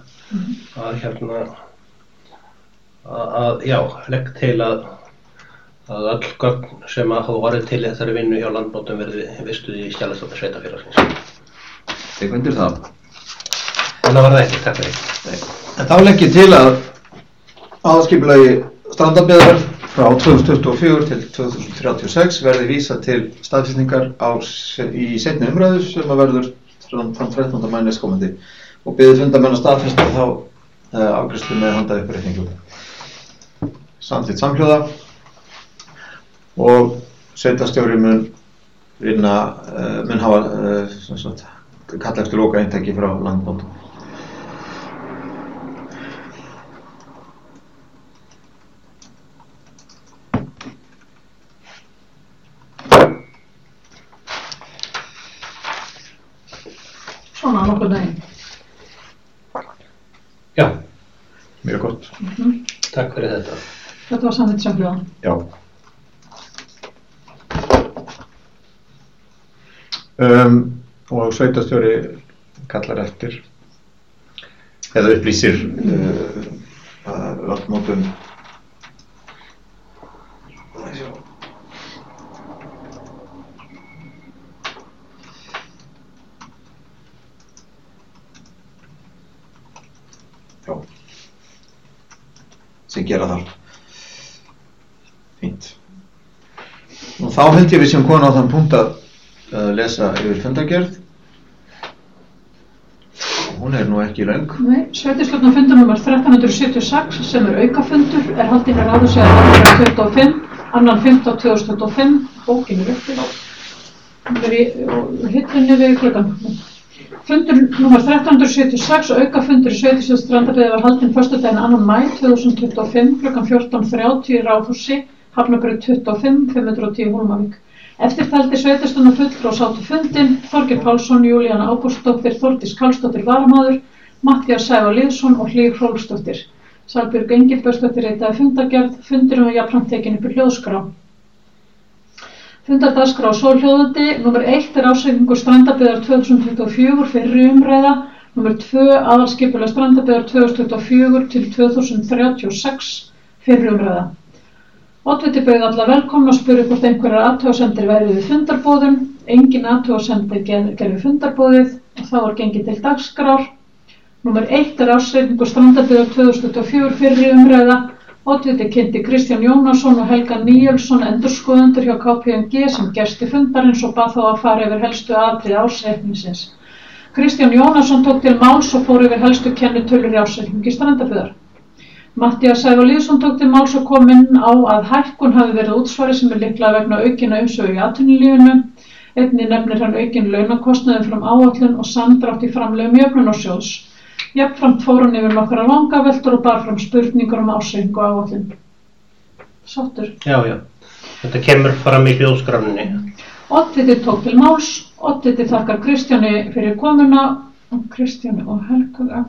[SPEAKER 6] að legg til að öll gögn sem hafa verið til í þessari vinnu hjá Landmótun verið vistuð í skjalasafni sveitarfélagsins.
[SPEAKER 3] Tek undir það.
[SPEAKER 6] En það var það ekki, takk fyrir.
[SPEAKER 3] Nei. En þá legg ég til að aðskipulagi Strandabyggðar frá 2024 til 2036 verði vísað til staðfestingar í seinni umræðu sem að verður þann 13. maí næstkomandi og biður fundarmenn að staðfesta þá afgreiðslu með handauppreikningu. Samþykkt samhljóða og sveitarstjóri mun hafa kalla eftir loka eintaki frá Landmótun.
[SPEAKER 4] Svona nokkuð daginn.
[SPEAKER 6] Já,
[SPEAKER 3] Mjög gott.
[SPEAKER 6] takk fyrir þetta.
[SPEAKER 4] Þetta var samþykkt samhljóða.
[SPEAKER 3] Já. Og sveitarstjóri kallar eftir eða upplýsir Landmótun sem gera þarf. Fínt. Og þá held ég við sem komin á þann punkt að lesa yfir fundargerð. Hún nú ekki löng.
[SPEAKER 4] Nei, sveitarstjórnarfundur númer 1376 sem aukafundur haldinn í Ráðhúsi að 25, 2.5.2025, bókin uppi. Hún í hillunni við klukkan. Fundur númer 1376 og aukafundur í sveitarstjórn Strandabyggðar var haldinn föstudaginn 2. maí 2025 klukkan 14:30 í Ráðhúsi, Hafnarbraut 25, 510 Hólmavík. Eftirtaldir sveitarstjórnarfulltrúar sátu fundinn: Þorgeir Pálsson, Júlíana Ágústsdóttir, Þórdís Karlsdóttir varamaður, Matthías Sævar Lýðsson og Hlíf Hrólfsdóttir. Salbjörg Engilbertsdóttir ritaði fundargerð. Fundurinn var jafnframt tekinn upp í hljóðskrá. Fundardagskrá svohljóðandi: Númer 1 ársreikningur Strandabyggðar 2024 fyrri umræða. Númer 2 aðalskipulag Strandabyggðar 2024 til 2036 fyrri umræða. Oddviti bauð alla velkomna og spurði hvort einhverjar athugasemdir væru við fundarboðun. Engin athugasemdir gerðu fundarboðið og þá var gengið til dagskrár. Númer 1 ársreikningur Strandabyggðar 2024 fyrri umræða. Oddviti kynnti Kristján Jónasson og Helga Níelsson endurskoðendur hjá KPMG sem gesti fundarins og bað þá að fara yfir helstu atriði ársreikningsins. Kristján Jónasson tók til máls og fór yfir helstu kennitölur í ársreikningi Strandabyggðar. Matthías Sævar Lýðsson tók til máls og kom inn á að hækkun hafi verið útsvari sem líklega vegna aukinna umsvifs í atvinnulífinu. Einnig nefnir hann aukin launakostnaði fram áætlun og samdrátt í framlögum jöfnunarsjóðs. Jafnframt fór hann yfir nokkrar vangaveltur og bar fram spurningar ársreikning og áætlun. Sáttur?
[SPEAKER 6] Já. Þetta kemur fram í hljóðskráninni.
[SPEAKER 4] Oddviti tók til máls. Oddviti þakkar Kristjáni fyrir komuna og Kristjáni og Helga.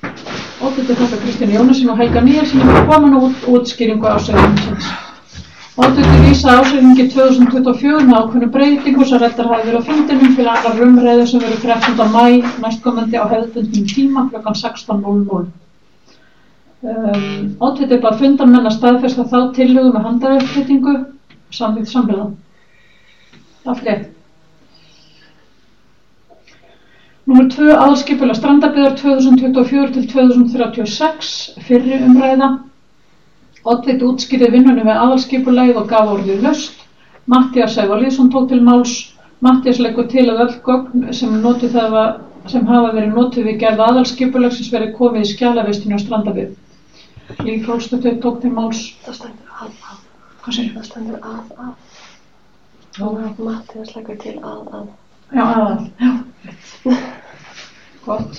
[SPEAKER 4] Oddviti þakkar Kristjáni Jónasson og Helga Níelsson fyrir komuna og útskýringu ársreikningsins. Oddviti vísa ársreikningi 2024 með ákveðnum breytingum sem ræddar hafa verið á fundinum fyrir annar umræðu sem verður 13. maí næstkomandi á hefðbundnum tíma kl. 16:00. Oddviti bað fundarmenn að staðfesta þá tillögu með handauppflyttingu samþykkt samhliða. Allt rétt. Númer 2, aðalskipulag Strandabyggðar 2024 til 2036, fyrri umræða. Oddviti útskýrði vinnunni við aðalskipulagið og gaf orðið laust. Matthías Sævar tók til máls. Matthías leggur til að öll gögn sem hafa verið notuð við gerð aðalskipulagsins verið komið í skjalavistinu á Strandabyggð. Líf Hrólfsdóttir tók til máls.
[SPEAKER 8] Það stendur að.
[SPEAKER 4] Hvað segir
[SPEAKER 8] Það stendur að. Og Matthías leggur til að.
[SPEAKER 4] Já, að. Já, gott.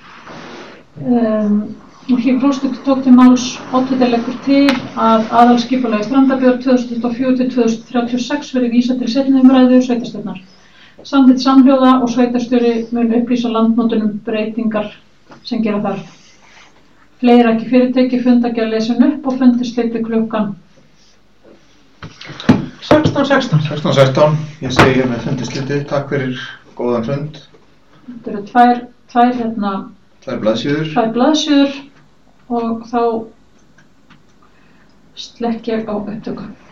[SPEAKER 4] Líf Hrólfsdóttir tók til máls. Oddviti leggur til að aðalskipulagi Strandabyggðar 2024 til 2036 verið vísað til seinni umræðu sveitarstjórnar. Samþykkt samhljóða og sveitarstjóri mun upplýsa landmótunum breytingar sem gera þarf. Fleira ekki fyrirtæki fundargerð lesin upp og fundi slitið klukkan
[SPEAKER 3] 16:16. Ég segi hér með fundi slitið. Takk fyrir góðan fund.
[SPEAKER 4] Þetta eru tvær blaðsíður og þá slekk ég á upptöku.